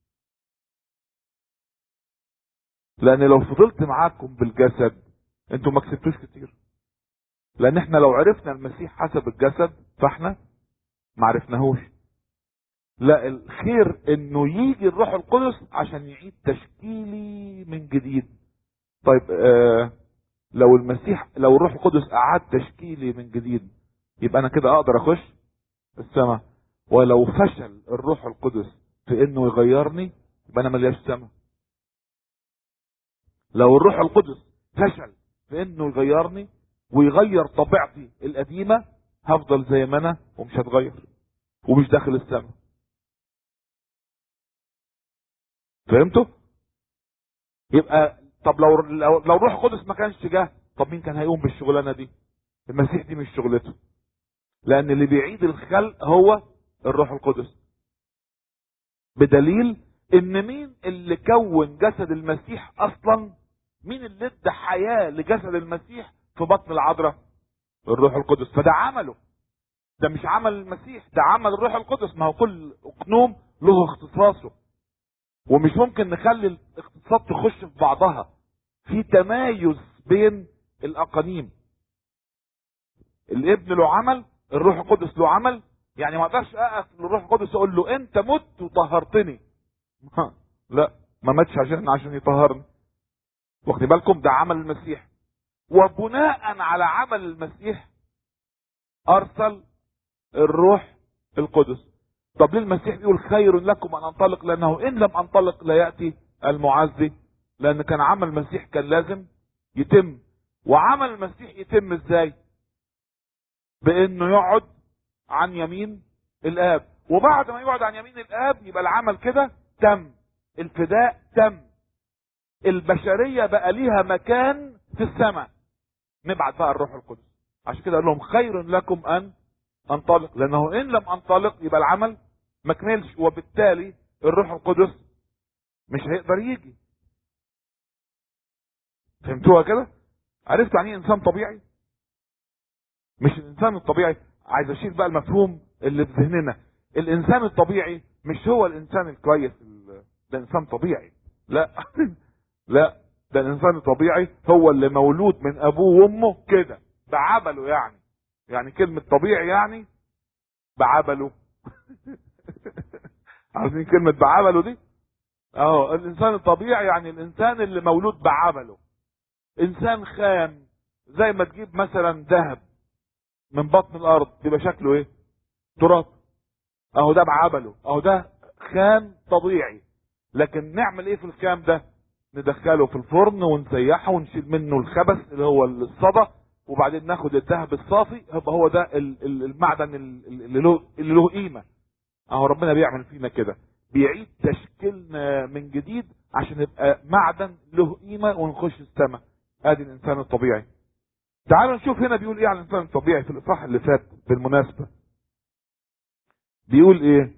لان لو فضلت معاكم بالجسد انتوا ما كسبتوش كتير. لان احنا لو عرفنا المسيح حسب الجسد فاحنا ما عرفناهوش. لا، الخير انه يجي الروح القدس عشان يعيد تشكيلي من جديد. طيب آه لو المسيح لو الروح القدس اعاد تشكيلي من جديد يبقى انا كده اقدر اخش السماء. ولو فشل الروح القدس في انه يغيرني يبقى انا ملياش سماء. لو الروح القدس فشل في انه يغيرني ويغير طبيعتي القديمة هفضل زي ما انا ومش هتغير ومش داخل السماء. فهمتوا؟ يبقى طب لو لو, لو الروح القدس ما كانش جه، طب مين كان هيقوم بالشغلانه دي؟ المسيح دي مش شغلته. لان اللي بيعيد الخلق هو الروح القدس. بدليل ان مين اللي كون جسد المسيح اصلا؟ مين اللي ادى حياه لجسد المسيح في بطن العذراء؟ الروح القدس. فده عمله، ده مش عمل المسيح، ده عمل الروح القدس. ما هو كل اقنوم له اختصاصه، ومش ممكن نخلي الاختصاصات تخش في بعضها. في تمايز بين الاقانيم. الابن له عمل، الروح القدس له عمل. يعني ما اقدرش اقف للروح القدس اقول له انت مت وطهرتني. لا، ما ماتش عشان عشان يطهرني. واخدين بالكم؟ ده عمل المسيح، وبناء على عمل المسيح ارسل الروح القدس. طب ليه المسيح بيقول خير لكم ان انطلق؟ لانه ان لم انطلق لا ياتي المعزي. لان كان عمل المسيح كان لازم يتم. وعمل المسيح يتم ازاي؟ بانه يقعد عن يمين الاب. وبعد ما يقعد عن يمين الاب يبقى العمل كده تم، الفداء تم، البشرية بقى ليها مكان في السماء. نبعت بقى الروح القدس. عشان كده قال لهم خير لكم ان انطلق، لانه ان لم انطلق يبقى العمل ما كملش، وبالتالي الروح القدس مش هيقدر يجي. فهمتوها كده؟ عرفتوا يعني ايه انسان طبيعي؟ مش الانسان الطبيعي. عايز اشيل بقى المفهوم اللي في ذهننا. الانسان الطبيعي مش هو الانسان الكويس، ده انسان طبيعي. لا لا، ده الانسان الطبيعي هو اللي مولود من ابوه وامه كده بعبله. يعني يعني كلمة طبيعي يعني بعبله. عارفين كلمة بعبله دي؟ اه، الانسان الطبيعي يعني الانسان اللي مولود بعبله. انسان خام، زي ما تجيب مثلا ذهب من بطن الارض يبقى شكله ايه؟ تراب. اهو ده بعبله، اهو ده خام طبيعي. لكن نعمل ايه في الخام ده؟ ندخله في الفرن ونسيحه ونشيل منه الخبث اللي هو الصدى، وبعدين ناخد الذهب الصافي. يبقى هو ده المعدن اللي له اللي له قيمه. اهو ربنا بيعمل فينا كده، بيعيد تشكيلنا من جديد عشان يبقى معدن له قيمه ونخش السماء. ادي الانسان الطبيعي. تعالوا نشوف هنا بيقول ايه على الانسان الطبيعي في الاصحاح اللي فات بالمناسبه. بيقول ايه؟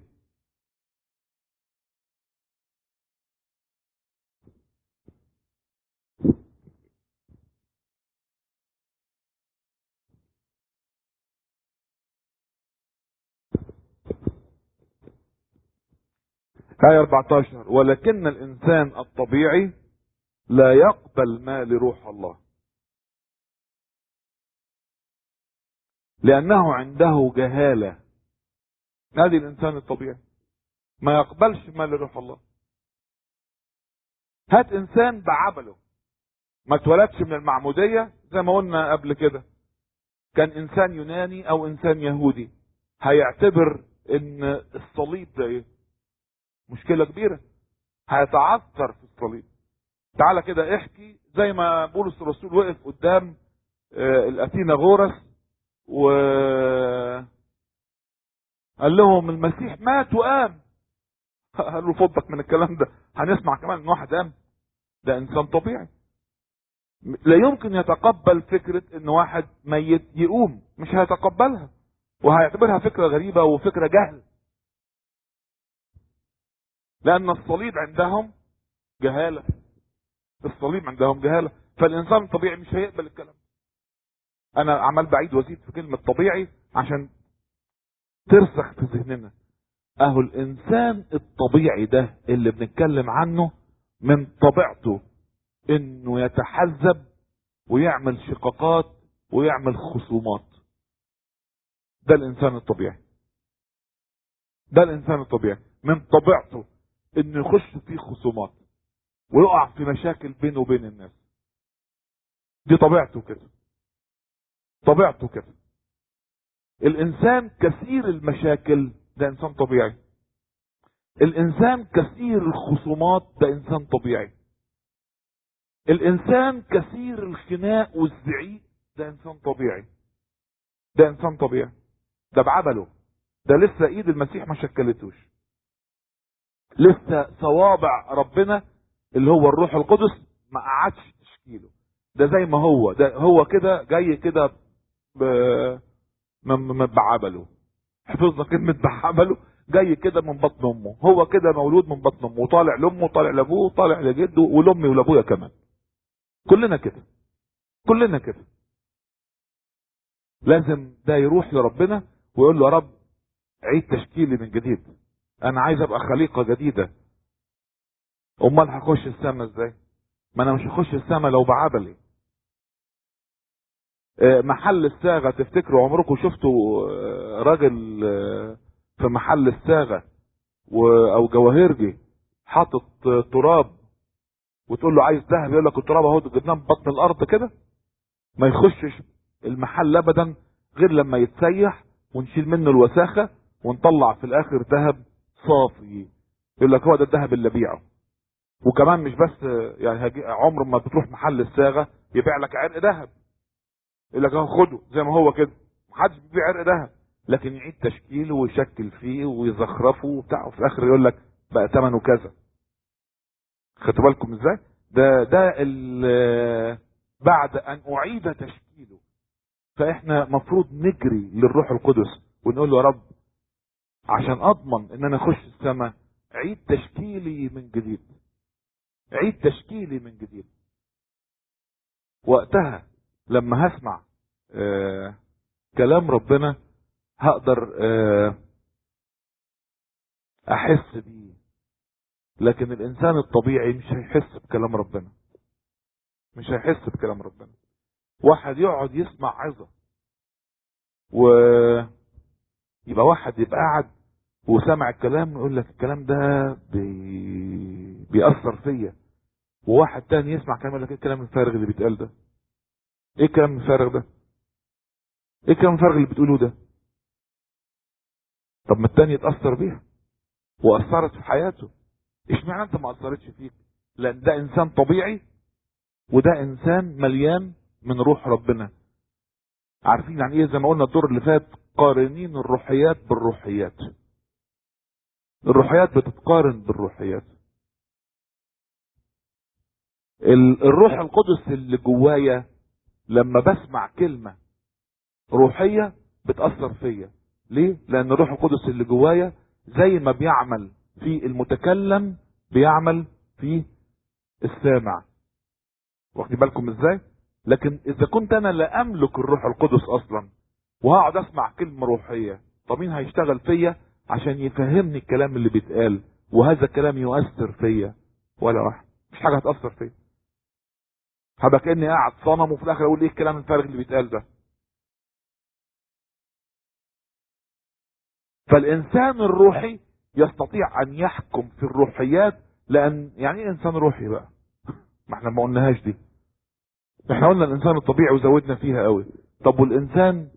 آية أربعتاشر: ولكن الإنسان الطبيعي لا يقبل ما لروح الله، لأنه عنده جهالة. هذه الإنسان الطبيعي ما يقبلش ما لروح الله. هات إنسان بعبله ما اتولدش من المعمودية زي ما قلنا قبل كده، كان إنسان يوناني أو إنسان يهودي، هيعتبر إن الصليب ده إيه؟ مشكلة كبيرة. هيتعثر في الصليب. تعالى كده احكي زي ما بولس الرسول وقف قدام الأثينا غورس و قال لهم المسيح مات وقام. قال له فضك من الكلام ده، هنسمع كمان ان واحد قام؟ ده انسان طبيعي لا يمكن يتقبل فكرة ان واحد ميت يقوم، مش هيتقبلها وهيعتبرها فكرة غريبة وفكرة جهل، لان الصليب عندهم جهالة. الصليب عندهم جهالة، فالانسان الطبيعي مش هيقبل الكلام. انا عمال بعيد وازيد في كلمة طبيعي عشان ترسخ في ذهننا. اهو الانسان الطبيعي ده اللي بنتكلم عنه من طبيعته انه يتحزب ويعمل شقاقات ويعمل خصومات. ده الانسان الطبيعي، ده الانسان الطبيعي من طبيعته انه يخش في خصومات ويقع في مشاكل بينه وبين الناس. دي طبيعته كده، طبيعته كده. الانسان كثير المشاكل ده انسان طبيعي. الانسان كثير الخصومات ده انسان طبيعي. الانسان كثير الخناق والزعيق ده انسان طبيعي. ده انسان طبيعي. ده بعبله، ده لسه ايد المسيح ما شكلتوش، لسه صوابع ربنا اللي هو الروح القدس ما قعدش تشكيله. ده زي ما هو، ده هو كده جاي كده بعبله. حفظنا كلمة بعبله، جاي كده من بطن امه. هو كده مولود من بطن امه وطالع لامه وطالع لابوه وطالع لجده ولامي ولابويا كمان. كلنا كده، كلنا كده. لازم ده يروح لربنا ويقول له يا رب عيد تشكيلي من جديد، انا عايز ابقى خليقة جديدة. امال هخش السما ازاي؟ ما انا مش هخش السما لو بعبلي. محل الصاغة، تفتكروا عمركم شفتوا راجل في محل الصاغة او جواهرجي حاطط تراب وتقول له عايز ذهب، يقول لك التراب اهو جبناه من بطن الارض كده؟ ما يخشش المحل ابدا غير لما يتسيح ونشيل منه الوساخة ونطلع في الاخر ذهب صافي. يقول لك هو ده الذهب اللي بيعه. وكمان مش بس يعني عمر ما بتروح محل الصاغة يبيع لك عرق ذهب، يقول لك اهو خده زي ما هو كده. محدش بيبيع عرق ذهب، لكن يعيد تشكيله ويشكل فيه ويزخرفه وبتاع، وفي الاخر يقول لك بقى ثمنه كذا. خدتوا بالكم ازاي؟ ده ده بعد ان اعيد تشكيله. فاحنا مفروض نجري للروح القدس ونقول له يا رب عشان اضمن ان انا اخش السماء عيد تشكيلي من جديد، عيد تشكيلي من جديد. وقتها لما هسمع آه كلام ربنا هقدر آه احس بيه. لكن الانسان الطبيعي مش هيحس بكلام ربنا، مش هيحس بكلام ربنا. واحد يقعد يسمع عظة ويبقى واحد يبقى قاعد وسمع الكلام يقول لك الكلام ده بي... بيأثر فيا، وواحد تاني يسمع كلام يقول لك ايه الكلام الفارغ اللي بيتقال ده؟ ايه الكلام الفارغ ده؟ ايه الكلام الفارغ اللي بتقوله ده؟ طب ما التاني يتأثر بيها وأثرت في حياته، اشمعنى انت ما أثرتش فيك؟ لأن ده إنسان طبيعي وده إنسان مليان من روح ربنا. عارفين يعني ايه زي ما قلنا الدور اللي فات؟ قارنين الروحيات بالروحيات. الروحيات بتتقارن بالروحيات. الروح القدس اللي جوايا لما بسمع كلمة روحية بتأثر فيا. ليه؟ لأن الروح القدس اللي جوايا زي ما بيعمل في المتكلم بيعمل في السامع. واخدين بالكم ازاي؟ لكن اذا كنت انا لا املك الروح القدس اصلا وهقعد اسمع كلمة روحية، طب مين هيشتغل فيا عشان يفهمني الكلام اللي بيتقال وهذا الكلام يؤثر فيا؟ ولا واحد. مش حاجة هتأثر فيا. هبقى كأني قاعد صنم وفي الاخر اقول ايه الكلام الفارغ اللي بيتقال ده. فالانسان الروحي يستطيع ان يحكم في الروحيات. لان يعني ايه انسان روحي بقى؟ ما احنا ما قلناهاش دي. احنا قلنا الانسان الطبيعي وزودنا فيها قوي. طب والانسان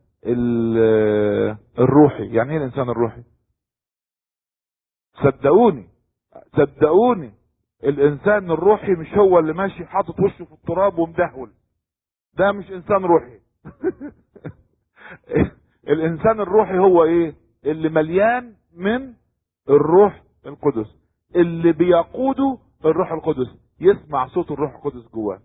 الروحي يعني ايه الانسان الروحي؟ صدقوني صدقوني الانسان الروحي مش هو اللي ماشي حاطط وشه في التراب ومدهول، ده مش انسان روحي. الانسان الروحي هو ايه؟ اللي مليان من الروح القدس، اللي بيقوده الروح القدس، يسمع صوت الروح القدس جواه.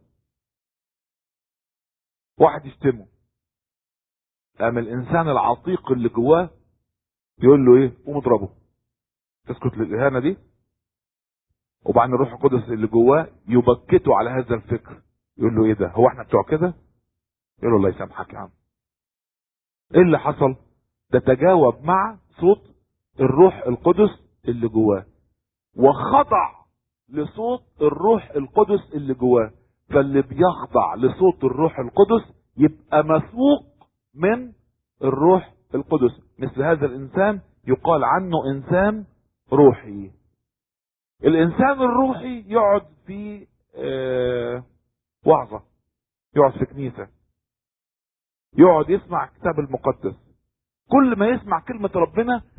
واحد يشتمه، قام الانسان العتيق اللي جواه يقول له ايه؟ قوم اضربه، تسكت للاهانه دي. وبعدين الروح القدس اللي جواه يبكته على هذا الفكر، يقول له ايه ده؟ هو احنا بتوع كده؟ يقول له الله يسامحك يا عم. ايه اللي حصل؟ ده تجاوب مع صوت الروح القدس اللي جواه، وخضع لصوت الروح القدس اللي جواه. فاللي بيخضع لصوت الروح القدس يبقى مسوق من الروح القدس. مثل هذا الانسان يقال عنه انسان روحي. الانسان الروحي يقعد في آه وعظة، يقعد في كنيسة، يقعد يسمع الكتاب المقدس. كل ما يسمع كلمة ربنا